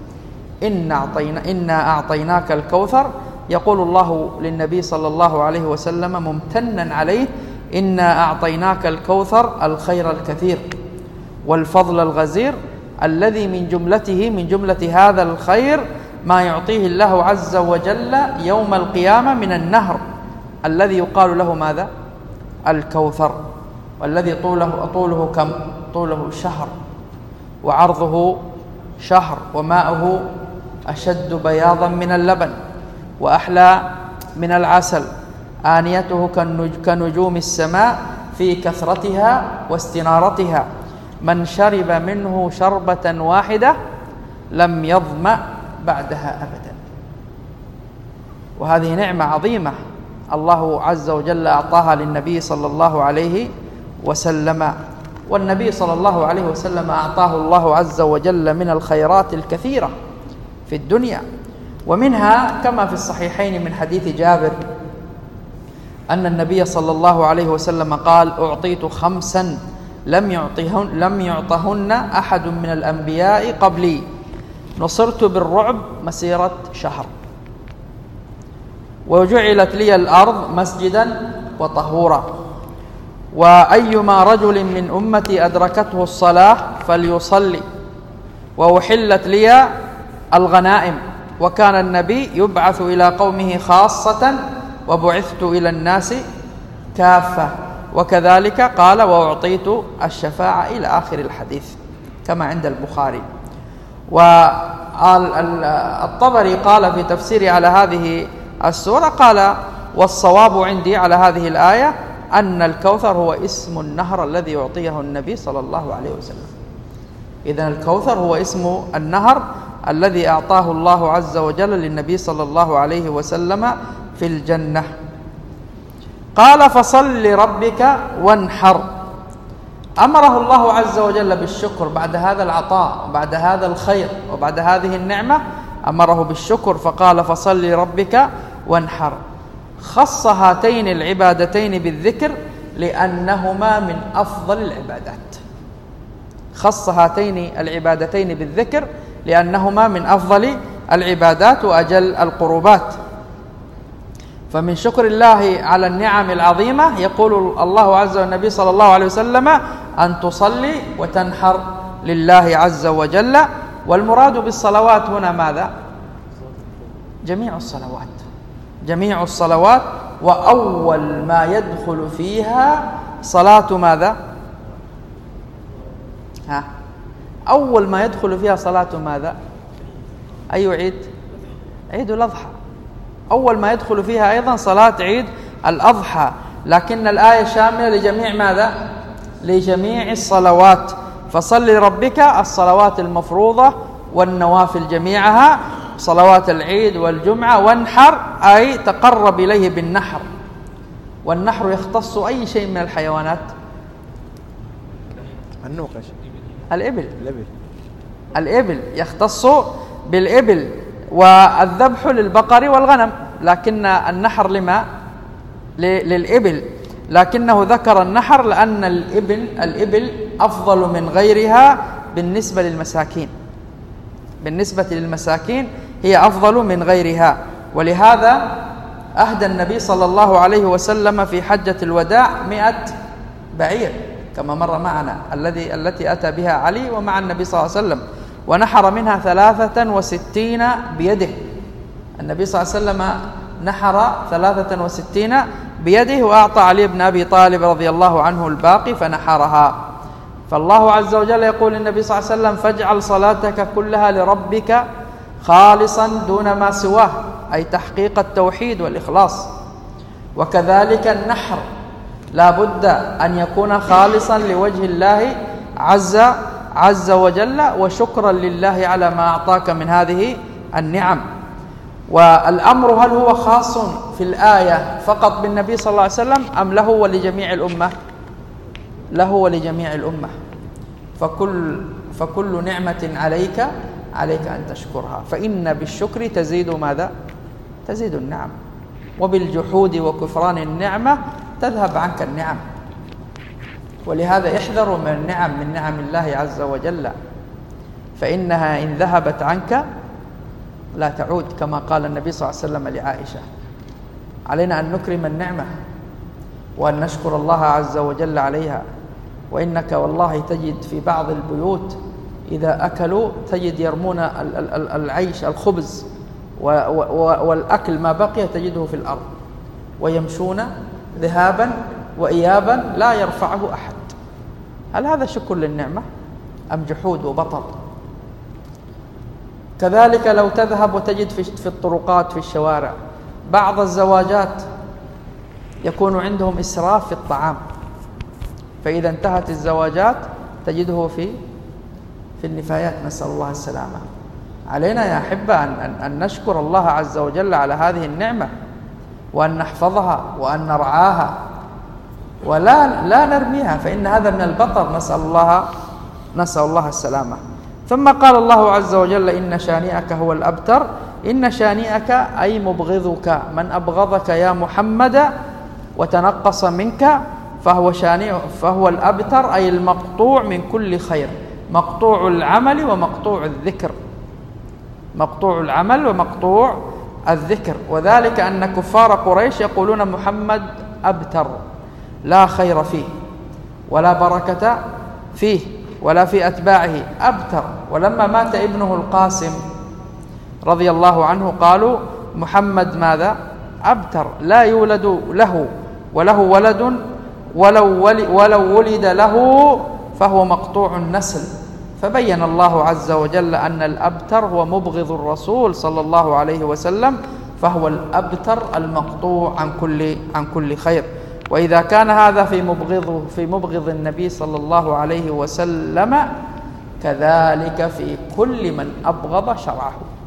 إنا أعطيناك الكوثر. يقول الله للنبي صلى الله عليه وسلم ممتنا عليه: إنا أعطيناك الكوثر، الخير الكثير والفضل الغزير، الذي من جملة هذا الخير ما يعطيه الله عز وجل يوم القيامة من النهر الذي يقال له ماذا؟ الكوثر، والذي طوله كم؟ طوله شهر، وعرضه شهر، وماؤه أشد بياضا من اللبن وأحلى من العسل، آنيته كنجوم السماء في كثرتها واستنارتها، من شرب منه شربة واحدة لم يظمأ بعدها أبدا. وهذه نعمة عظيمة الله عز وجل أعطاها للنبي صلى الله عليه وسلم. والنبي صلى الله عليه وسلم أعطاه الله عز وجل من الخيرات الكثيرة في الدنيا، ومنها كما في الصحيحين من حديث جابر أن النبي صلى الله عليه وسلم قال: أعطيت 5 لم يعطهن أحد من الأنبياء قبلي، نصرت بالرعب مسيرة شهر، وجعلت لي الأرض مسجدا وطهورا، وأيما رجل من أمتي أدركته الصلاة فليصلي، وأحلت لي الغنائم، وكان النبي يبعث إلى قومه خاصة وبعثت إلى الناس كافة، وكذلك قال: وأعطيت الشفاعة، إلى آخر الحديث كما عند البخاري. والطبري قال في تفسيره على هذه السورة قال: والصواب عندي على هذه الآية أن الكوثر هو اسم النهر الذي يعطيه النبي صلى الله عليه وسلم. إذن الكوثر هو اسم النهر الذي أعطاه الله عز وجل للنبي صلى الله عليه وسلم في الجنة. قال: فصل لربك وانحر. أمره الله عز وجل بالشكر بعد هذا العطاء وبعد هذا الخير وبعد هذه النعمة، أمره بالشكر فقال: فصل لربك وانحر. خص هاتين العبادتين بالذكر لأنهما من أفضل العبادات. خص هاتين العبادتين بالذكر لأنهما من أفضل العبادات وأجل القربات. فمن شكر الله على النعم العظيمة يقول الله عز وجل والنبي صلى الله عليه وسلم أن تصلي وتنحر لله عز وجل. والمراد بالصلوات هنا ماذا؟ جميع الصلوات، جميع الصلوات، وأول ما يدخل فيها صلاة ماذا؟ أول ما يدخل فيها صلاة ماذا؟ أي عيد؟ عيد الأضحى. أول ما يدخل فيها أيضا صلاة عيد الأضحى، لكن الآية شاملة لجميع ماذا؟ لجميع الصلوات. فصل لربك الصلوات المفروضة والنوافل جميعها، صلوات العيد والجمعة. وانحر أي تقرب إليه بالنحر. والنحر يختص أي شيء من الحيوانات؟ النوقش، الإبل يختص بالإبل، والذبح للبقر والغنم، لكن النحر لما؟ للإبل. لكنه ذكر النحر لأن الإبل أفضل من غيرها بالنسبة للمساكين. بالنسبة للمساكين هي أفضل من غيرها. ولهذا أهدى النبي صلى الله عليه وسلم في حجة الوداع 100 بعير كما مر معنا، التي أتى بها علي ومع النبي صلى الله عليه وسلم، ونحر منها 63 بيده. النبي صلى الله عليه وسلم نحر 63 بيده، وأعطى علي بن أبي طالب رضي الله عنه الباقي فنحرها. فالله عز وجل يقول للنبي صلى الله عليه وسلم: فاجعل صلاتك كلها لربك خالصا دون ما سواه، أي تحقيق التوحيد والإخلاص. وكذلك النحر لا بد أن يكون خالصا لوجه الله عز وجل، وشكرا لله على ما أعطاك من هذه النعم. والأمر هل هو خاص في الآية فقط بالنبي صلى الله عليه وسلم أم له ولجميع الأمة؟ له ولجميع الأمة. فكل نعمة عليك أن تشكرها، فإن بالشكر تزيد ماذا؟ تزيد النعم، وبالجحود وكفران النعمة تذهب عنك النعم. ولهذا احذروا من نعم الله عز وجل، فإنها إن ذهبت عنك لا تعود، كما قال النبي صلى الله عليه وسلم لعائشة. علينا أن نكرم النعمة وأن نشكر الله عز وجل عليها. وإنك والله تجد في بعض البيوت إذا أكلوا تجد يرمون العيش الخبز والأكل ما بقي تجده في الأرض، ويمشون ذهابا وإيابا لا يرفعه أحد. هل هذا شكر للنعمة أم جحود وبطر؟ كذلك لو تذهب وتجد في الطرقات في الشوارع بعض الزواجات يكون عندهم إسراف في الطعام، فإذا انتهت الزواجات تجده في النفايات، نسأل الله السلامة. علينا يا أحبة أن نشكر الله عز وجل على هذه النعمة، وأن نحفظها وأن نرعاها ولا نرميها، فإن هذا من البطر، نسأل الله السلامة. ثم قال الله عز وجل: إن شانئك هو الأبتر. إن شانئك أي مبغضك، من أبغضك يا محمد وتنقص منك فهو الأبتر، أي المقطوع من كل خير، مقطوع العمل ومقطوع الذكر، مقطوع العمل ومقطوع الذكر. وذلك أن كفار قريش يقولون محمد أبتر، لا خير فيه ولا بركة فيه ولا في أتباعه، أبتر. ولما مات ابنه القاسم رضي الله عنه قالوا محمد ماذا؟ أبتر، لا يولد له وله ولد، ولو ولد له فهو مقطوع النسل. فبين الله عز وجل أن الأبتر هو مبغض الرسول صلى الله عليه وسلم، فهو الأبتر المقطوع عن كل خير. وإذا كان هذا في مبغض النبي صلى الله عليه وسلم، كذلك في كل من أبغض شرعه،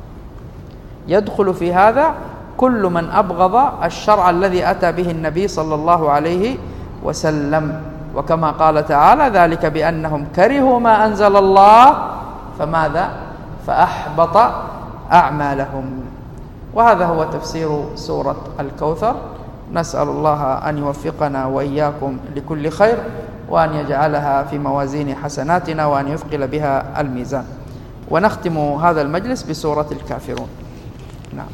يدخل في هذا كل من أبغض الشرع الذي أتى به النبي صلى الله عليه وسلم. وكما قال تعالى: ذلك بأنهم كرهوا ما أنزل الله فماذا؟ فأحبط أعمالهم. وهذا هو تفسير سورة الكوثر. نسأل الله أن يوفقنا وإياكم لكل خير، وأن يجعلها في موازين حسناتنا، وأن يثقل بها الميزان. ونختم هذا المجلس بسورة الكافرون. نعم.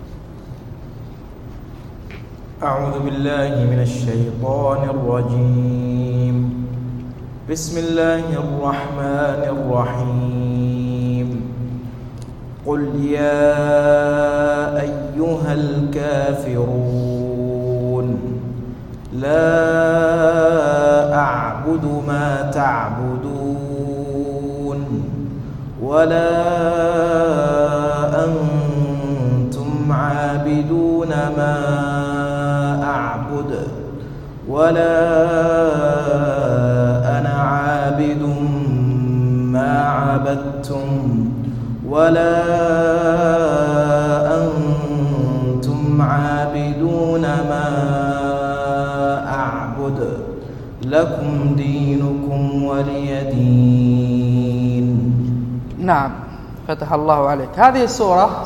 أعوذ بالله من الشيطان الرجيم. بسم الله الرحمن الرحيم. قل يا أيها الكافرون لا أعبد ما تعبدون ولا أنتم عابدون ما أعبد ولا أنا عابد ما عبدتم ولا أنتم عابدون ما أعبد لكم دينكم ولي دين. نعم، فتح الله عليك. هذه السورة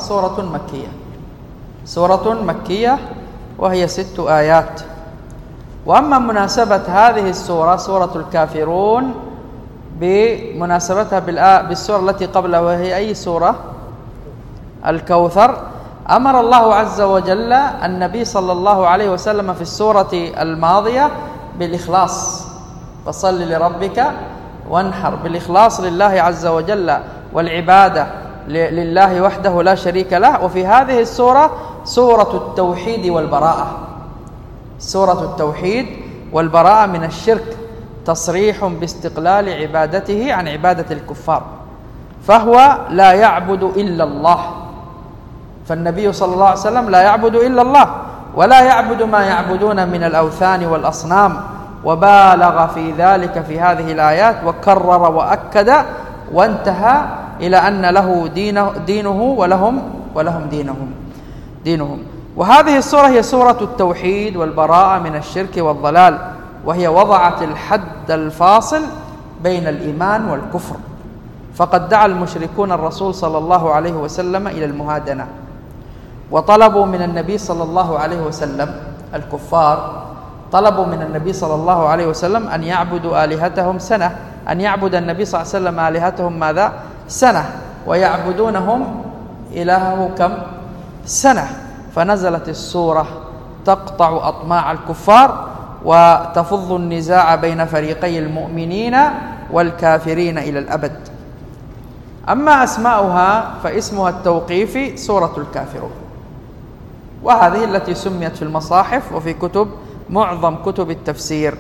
سورة مكية وهي 6 آيات. وأما مناسبة هذه السورة سورة الكافرون بمناسبتها بالسورة التي قبلها وهي أي سورة؟ الكوثر. أمر الله عز وجل النبي صلى الله عليه وسلم في السورة الماضية بالإخلاص، فصل لربك وانحر، بالإخلاص لله عز وجل والعبادة لله وحده لا شريك له. وفي هذه السورة سورة التوحيد والبراءة، سورة التوحيد والبراءة من الشرك، تصريح باستقلال عبادته عن عبادة الكفار، فهو لا يعبد إلا الله، فالنبي صلى الله عليه وسلم لا يعبد إلا الله ولا يعبد ما يعبدون من الأوثان والأصنام، وبالغ في ذلك في هذه الآيات وكرر وأكد وانتهى إلى أن له دينه ولهم دينهم. وهذه السورة هي سورة التوحيد والبراءة من الشرك والضلال، وهي وضعت الحد الفاصل بين الإيمان والكفر. فقد دعا المشركون الرسول صلى الله عليه وسلم إلى المهادنة، وطلبوا من النبي صلى الله عليه وسلم، الكفار طلبوا من النبي صلى الله عليه وسلم أن يعبدوا آلهتهم سنة، أن يعبد النبي صلى الله عليه وسلم آلهتهم ماذا؟ سنة، ويعبدونهم إلهه كم؟ سنة. فنزلت السورة تقطع أطماع الكفار وتفض النزاع بين فريقي المؤمنين والكافرين إلى الأبد. أما أسماؤها فاسمها التوقيفي سورة الكافرون، وهذه التي سميت في المصاحف وفي معظم كتب التفسير.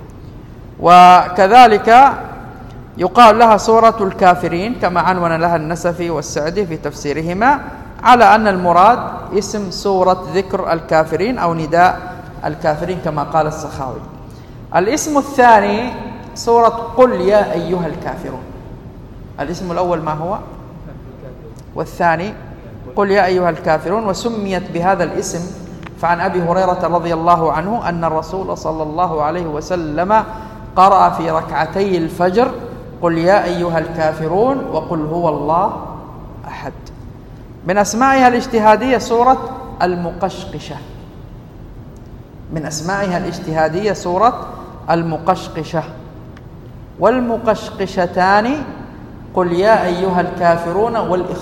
وكذلك يقال لها سورة الكافرين كما عنون لها النسفي والسعدي في تفسيرهما، على أن المراد اسم سورة ذكر الكافرين أو نداء الكافرين كما قال السخاوي. الاسم الثاني سورة قل يا أيها الكافرون. الاسم الأول ما هو؟ والثاني قل يا أيها الكافرون. وسميت بهذا الاسم فعن أبي هريرة رضي الله عنه أن الرسول صلى الله عليه وسلم قرأ في ركعتي الفجر قل يا أيها الكافرون وقل هو الله أحد. من أسمائها الاجتهادية سورة المقشقشة، من أسمائها الاجتهادية سورة المقشقشة. والمقشقشتان قل يا أيها الكافرون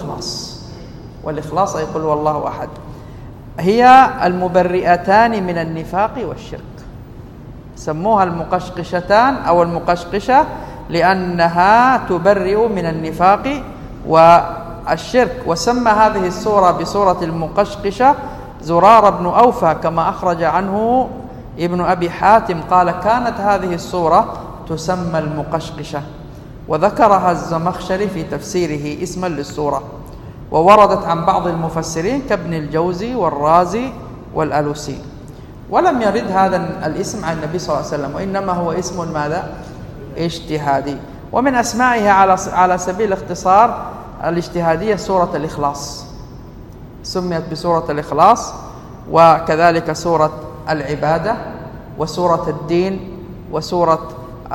والإخلاص أي قل هو الله أحد، هي المبرئتان من النفاق والشرك. سموها المقشقشتان أو المقشقشة لأنها تبرئ من النفاق والشرك. وسمى هذه السورة بسورة المقشقشة زرار بن أوفى كما أخرج عنه ابن أبي حاتم قال كانت هذه السورة تسمى المقشقشة، وذكرها الزمخشري في تفسيره اسما للسورة. ووردت عن بعض المفسرين كابن الجوزي والرازي والألوسي. ولم يرد هذا الاسم عن النبي صلى الله عليه وسلم، وإنما هو اسم ماذا؟ اجتهادي. ومن أسمائها على سبيل الاختصار الاجتهادية سورة الإخلاص، سميت بسورة الإخلاص، وكذلك سورة العبادة وسورة الدين وسورة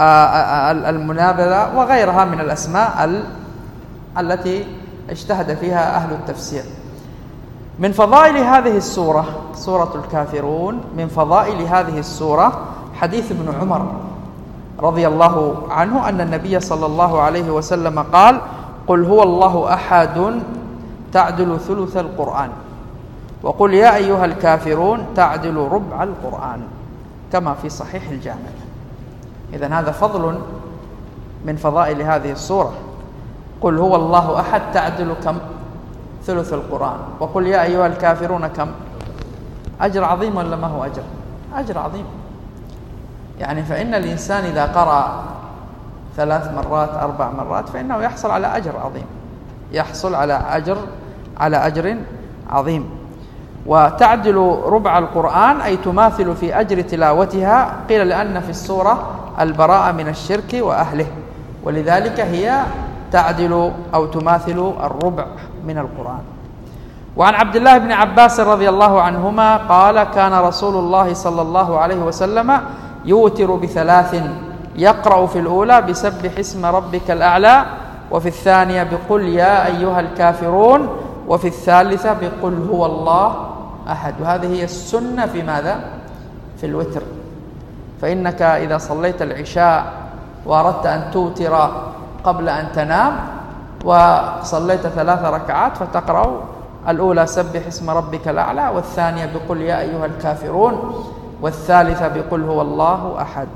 المنابذة وغيرها من الأسماء التي اجتهد فيها أهل التفسير. من فضائل هذه السورة سورة الكافرون، من فضائل هذه السورة حديث ابن عمر رضي الله عنه أن النبي صلى الله عليه وسلم قال قل هو الله أحد تعدل ثلث القرآن، وقل يا أيها الكافرون تعدل ربع القرآن، كما في صحيح الجامع. إذن هذا فضل من فضائل هذه السورة. قل هو الله أحد تعدل كم؟ ثلث القرآن. وقل يا أيها الكافرون كم؟ أجر عظيم ولا ما هو أجر؟ أجر عظيم. يعني فإن الإنسان إذا قرأ 3 مرات 4 مرات فإنه يحصل على أجر عظيم، يحصل على أجر عظيم. وتعدل ربع القرآن أي تماثل في أجر تلاوتها. قيل لأن في السورة البراءة من الشرك وأهله، ولذلك هي تعدل أو تماثل الربع من القرآن. وعن عبد الله بن عباس رضي الله عنهما قال: كان رسول الله صلى الله عليه وسلم يوتر ب3، يقرأ في الأولى بسبح اسم ربك الأعلى، وفي الثانية بقل يا أيها الكافرون، وفي الثالثة بقل هو الله أحد. وهذه هي السنة في ماذا؟ في الوتر. فإنك إذا صليت العشاء وأردت أن توتر قبل أن تنام وصليت 3 ركعات فتقرأ الأولى سبح اسم ربك الأعلى، والثانية بقل يا أيها الكافرون، والثالثة بقل هو الله أحد.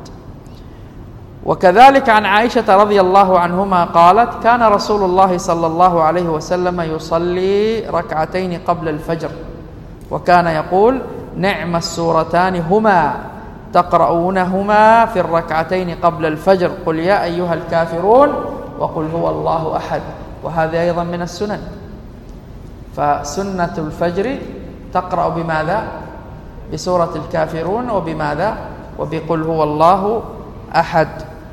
وكذلك عن عائشة رضي الله عنهما قالت: كان رسول الله صلى الله عليه وسلم يصلي 2 قبل الفجر، وكان يقول: نعم السورتان هما تقرؤونهما في 2 قبل الفجر، قل يا أيها الكافرون وقل هو الله أحد. وهذا أيضا من السنن. فسنة الفجر تقرأ بماذا؟ بسورة الكافرون، وبماذا؟ وبقل هو الله أحد.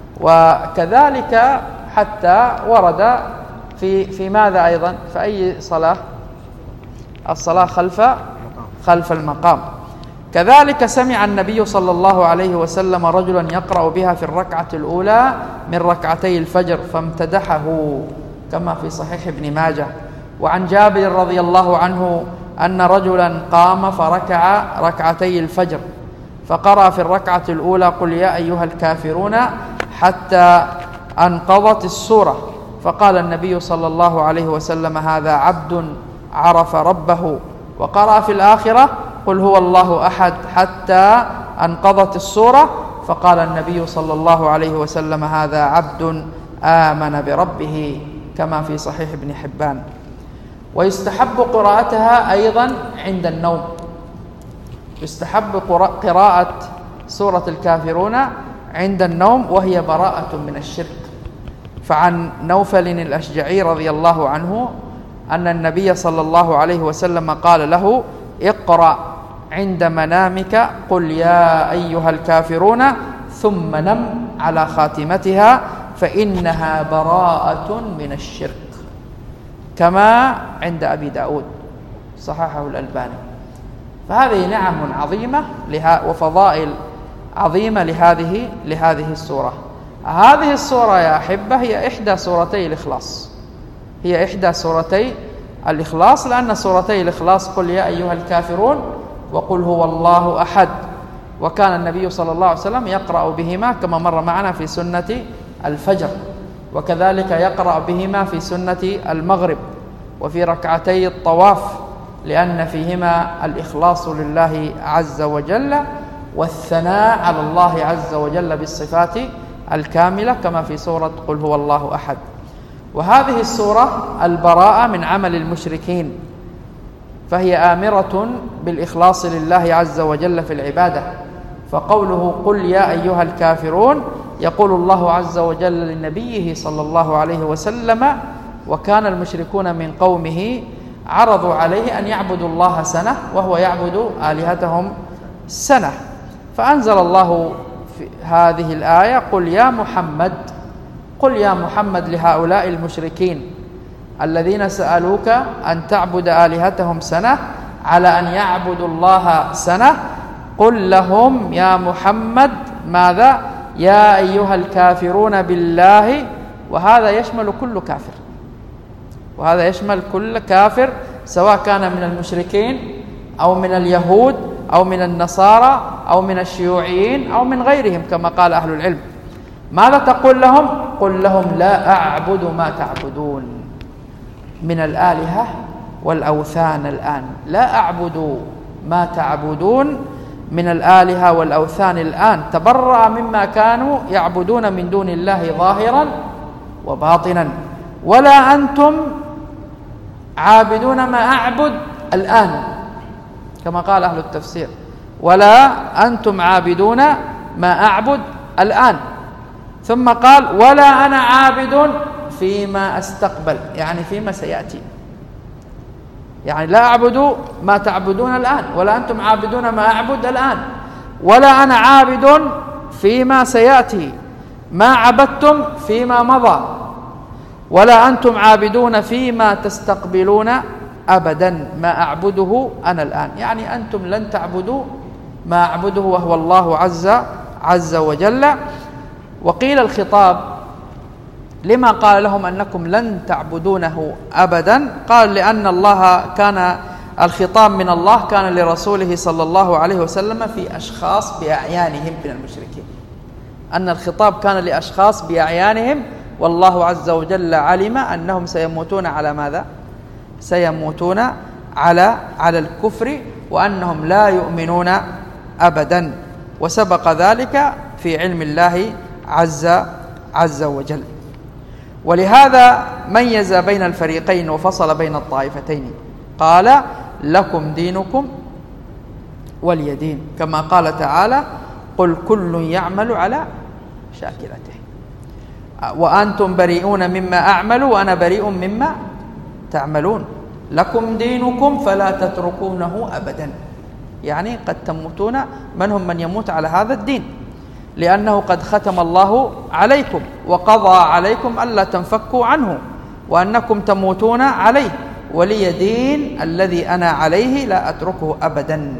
وكذلك حتى ورد في ماذا أيضا؟ في أي صلاة؟ الصلاة خلف المقام. كذلك سمع النبي صلى الله عليه وسلم رجلا يقرأ بها في الركعة الأولى من 2 الفجر فامتدحه، كما في صحيح ابن ماجه. وعن جابر رضي الله عنه أن رجلا قام فركع 2 الفجر فقرأ في الركعة الأولى قل يا أيها الكافرون حتى أنقضت السورة، فقال النبي صلى الله عليه وسلم: هذا عبد عرف ربه. وقرأ في الآخرة قل هو الله أحد حتى أنقضت السورة، فقال النبي صلى الله عليه وسلم: هذا عبد آمن بربه، كما في صحيح ابن حبان. ويستحب قراءتها أيضا عند النوم. يستحب قراءة سورة الكافرون عند النوم، وهي براءة من الشرك. فعن نوفل الأشجعي رضي الله عنه أن النبي صلى الله عليه وسلم قال له: اقرأ عند منامك قل يا أيها الكافرون ثم نم على خاتمتها فإنها براءة من الشرك، كما عند أبي داود، صححه الألباني. فهذه نعم عظيمة وفضائل عظيمة لهذه السورة. هذه السورة يا أحبة هي إحدى سورتي الإخلاص، هي إحدى سورتي الإخلاص، لأن سورتي الإخلاص قل يا أيها الكافرون وقل هو الله أحد، وكان النبي صلى الله عليه وسلم يقرأ بهما كما مر معنا في سنة الفجر، وكذلك يقرأ بهما في سنة المغرب وفي 2 الطواف، لأن فيهما الإخلاص لله عز وجل والثناء على الله عز وجل بالصفات الكاملة، كما في سورة قل هو الله أحد. وهذه السورة البراءة من عمل المشركين، فهي آمرة بالإخلاص لله عز وجل في العبادة. فقوله قل يا أيها الكافرون يقول الله عز وجل لنبيه صلى الله عليه وسلم: وكان المشركون من قومه عرضوا عليه أن يعبدوا الله سنة وهو يعبد آلهتهم سنة، فأنزل الله في هذه الآية: قل يا محمد لهؤلاء المشركين الذين سألوك أن تعبد آلهتهم سنة على أن يعبدوا الله سنة، قل لهم يا محمد ماذا؟ يا أيها الكافرون بالله. وهذا يشمل كل كافر، وهذا يشمل كل كافر، سواء كان من المشركين أو من اليهود أو من النصارى أو من الشيوعيين أو من غيرهم، كما قال أهل العلم. ماذا تقول لهم؟ قل لهم: لا أعبد ما تعبدون من الآلهة والأوثان الآن، لا أعبد ما تعبدون من الآلهة والأوثان الآن، تبرأ مما كانوا يعبدون من دون الله ظاهرا وباطنا، ولا أنتم عابدون ما أعبد الآن، كما قال أهل التفسير: ولا أنتم عابدون ما أعبد الآن. ثم قال: ولا أنا عابد فيما أستقبل، يعني فيما سيأتي، يعني لا أعبد ما تعبدون الآن، ولا أنتم عابدون ما أعبد الآن، ولا أنا عابد فيما سيأتي، ما عبدتم فيما مضى، ولا أنتم عابدون فيما تستقبلون أبدا ما أعبده أنا الآن. يعني أنتم لن تعبدوا ما أعبده وهو الله عز وجل. وقيل الخطاب لما قال لهم أنكم لن تعبدونه أبدا، قال لأن الله كان الخطاب من الله كان لرسوله صلى الله عليه وسلم في أشخاص بأعيانهم من المشركين، أن الخطاب كان لأشخاص بأعيانهم، والله عز وجل علم أنهم سيموتون على ماذا؟ سيموتون على الكفر، وأنهم لا يؤمنون أبدا، وسبق ذلك في علم الله عز وجل. ولهذا ميز بين الفريقين وفصل بين الطائفتين، قال لكم دينكم ولي دين، كما قال تعالى قل كل يعمل على شاكلته وأنتم بريئون مما أعمل وأنا بريء مما تعملون، لكم دينكم فلا تتركونه أبدا. يعني قد تموتون، من يموت على هذا الدين، لأنه قد ختم الله عليكم وقضى عليكم ألا تنفكوا عنه وأنكم تموتون عليه، ولي دين الذي أنا عليه لا أتركه أبدا.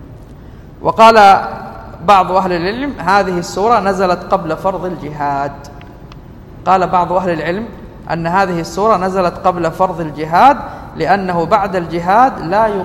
وقال بعض أهل العلم هذه السورة نزلت قبل فرض الجهاد. قال بعض أهل العلم أن هذه السورة نزلت قبل فرض الجهاد، لأنه بعد الجهاد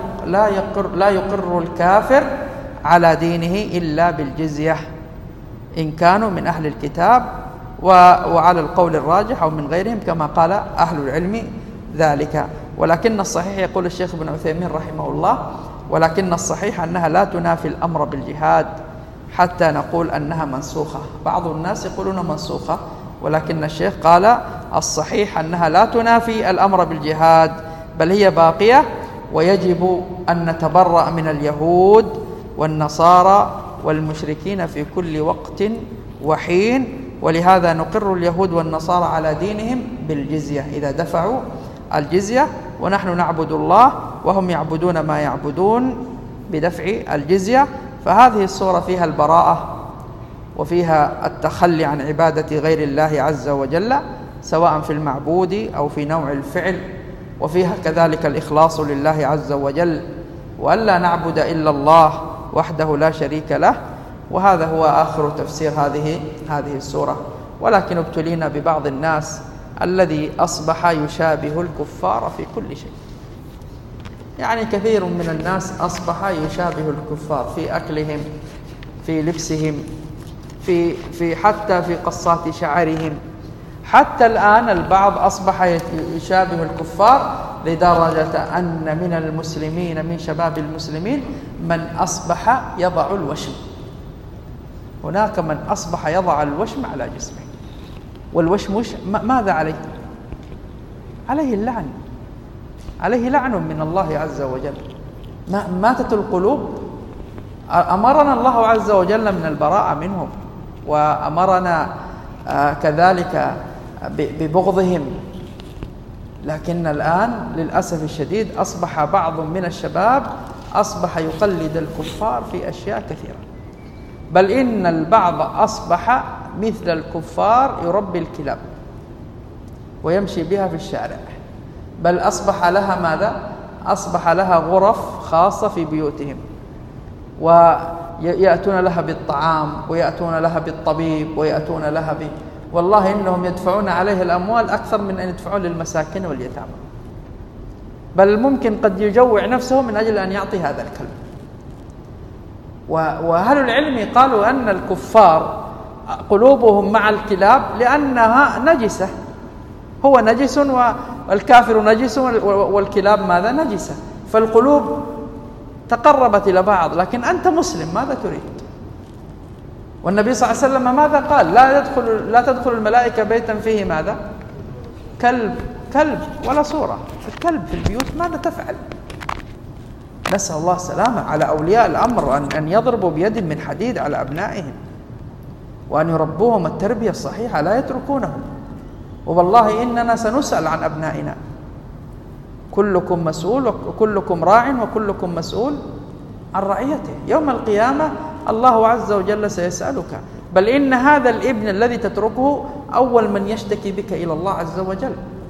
لا يقر الكافر على دينه إلا بالجزية إن كانوا من أهل الكتاب، وعلى القول الراجح أو من غيرهم كما قال أهل العلم ذلك. ولكن الصحيح، يقول الشيخ ابن عثيمين رحمه الله، ولكن الصحيح أنها لا تنافي الأمر بالجهاد حتى نقول أنها منسوخة. بعض الناس يقولون منسوخة، ولكن الشيخ قال الصحيح أنها لا تنافي الأمر بالجهاد، بل هي باقية، ويجب أن نتبرأ من اليهود والنصارى والمشركين في كل وقت وحين. ولهذا نقر اليهود والنصارى على دينهم بالجزية إذا دفعوا الجزية، ونحن نعبد الله وهم يعبدون ما يعبدون بدفع الجزية. فهذه السورة فيها البراءة وفيها التخلي عن عبادة غير الله عز وجل، سواء في المعبود أو في نوع الفعل، وفيها كذلك الإخلاص لله عز وجل، وألا نعبد إلا الله وحده لا شريك له. وهذا هو آخر تفسير هذه السورة. ولكن ابتلينا ببعض الناس الذي أصبح يشابه الكفار في كل شيء. يعني كثير من الناس أصبح يشابه الكفار في أكلهم، في لبسهم، في حتى في قصات شعرهم. حتى الآن البعض أصبح يشابه الكفار لدرجة أن من المسلمين، من شباب المسلمين، من أصبح يضع الوشم. هناك من أصبح يضع الوشم على جسمه، والوشم ماذا عليه؟ عليه اللعن، عليه لعن من الله عز وجل. ماتت القلوب. أمرنا الله عز وجل من البراءة منهم، وأمرنا كذلك ببغضهم. لكن الآن للأسف الشديد أصبح بعض من الشباب أصبح يقلد الكفار في أشياء كثيرة، بل إن البعض أصبح مثل الكفار يربي الكلاب ويمشي بها في الشارع، بل أصبح لها ماذا؟ أصبح لها غرف خاصة في بيوتهم، ويأتون لها بالطعام، ويأتون لها بالطبيب، ويأتون لها والله إنهم يدفعون عليه الأموال أكثر من أن يدفعون للمساكين واليتامى، بل ممكن قد يجوع نفسه من أجل أن يعطي هذا الكلب. وأهل العلم قالوا أن الكفار قلوبهم مع الكلاب لأنها نجسة، هو نجس والكافر نجس والكلاب ماذا؟ نجسة، فالقلوب تقربت إلى بعض. لكن أنت مسلم، ماذا تريد؟ والنبي صلى الله عليه وسلم ماذا قال؟ لا تدخل الملائكة بيتا فيه ماذا؟ كلب ولا صورة. الكلب في البيوت ماذا تفعل؟ نسأل الله السلامة. على أولياء الأمر أن يضربوا بيد من حديد على أبنائهم، وأن يربوهم التربية الصحيحة، لا يتركونهم. والله إننا سنسأل عن أبنائنا، كلكم مسؤول وكلكم راع وكلكم مسؤول عن رعيته. يوم القيامة الله عز وجل سيسألك. بل إن هذا الابن الذي تتركه أول من يشتكي بك إلى الله عز وجل،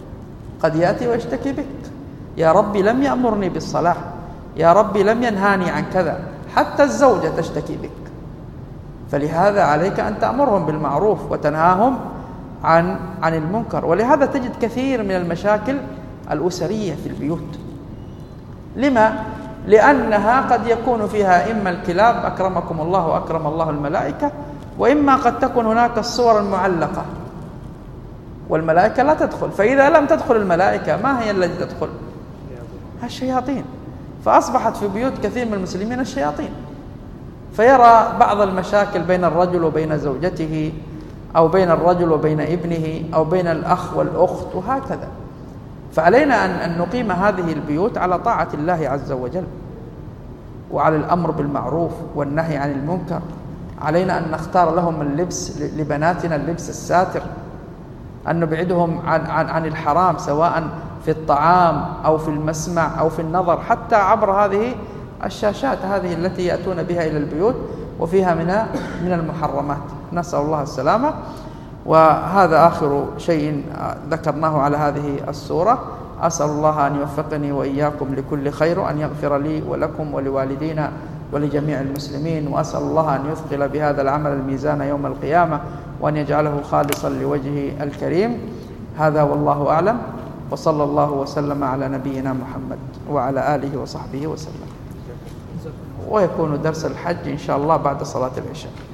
قد يأتي ويشتكي بك، يا ربي لم يأمرني بالصلاة، يا ربي لم ينهاني عن كذا. حتى الزوجة تشتكي بك، فلهذا عليك أن تأمرهم بالمعروف وتنهاهم عن المنكر. ولهذا تجد كثير من المشاكل الأسرية في البيوت. لما؟ لأنها قد يكون فيها إما الكلاب أكرمكم الله وأكرم الله الملائكة، وإما قد تكون هناك الصور المعلقة والملائكة لا تدخل. فإذا لم تدخل الملائكة ما هي التي تدخل؟ الشياطين. فأصبحت في بيوت كثير من المسلمين الشياطين، فيرى بعض المشاكل بين الرجل وبين زوجته، أو بين الرجل وبين ابنه، أو بين الأخ والأخت، وهكذا. فعلينا أن نقيم هذه البيوت على طاعة الله عز وجل، وعلى الأمر بالمعروف والنهي عن المنكر. علينا أن نختار لهم اللبس لبناتنا اللبس الساتر، أن نبعدهم عن الحرام، سواء في الطعام أو في المسمع أو في النظر، حتى عبر هذه الشاشات هذه التي يأتون بها إلى البيوت وفيها من المحرمات. نسأل الله السلامة. وهذا آخر شيء ذكرناه على هذه السورة. أسأل الله أن يوفقني وإياكم لكل خير، وأن يغفر لي ولكم ولوالدينا ولجميع المسلمين. وأسأل الله أن يثقل بهذا العمل الميزان يوم القيامة، وأن يجعله خالصا لوجهه الكريم. هذا والله أعلم، وصلى الله وسلم على نبينا محمد وعلى آله وصحبه وسلم. ويكون درس الحج إن شاء الله بعد صلاة العشاء.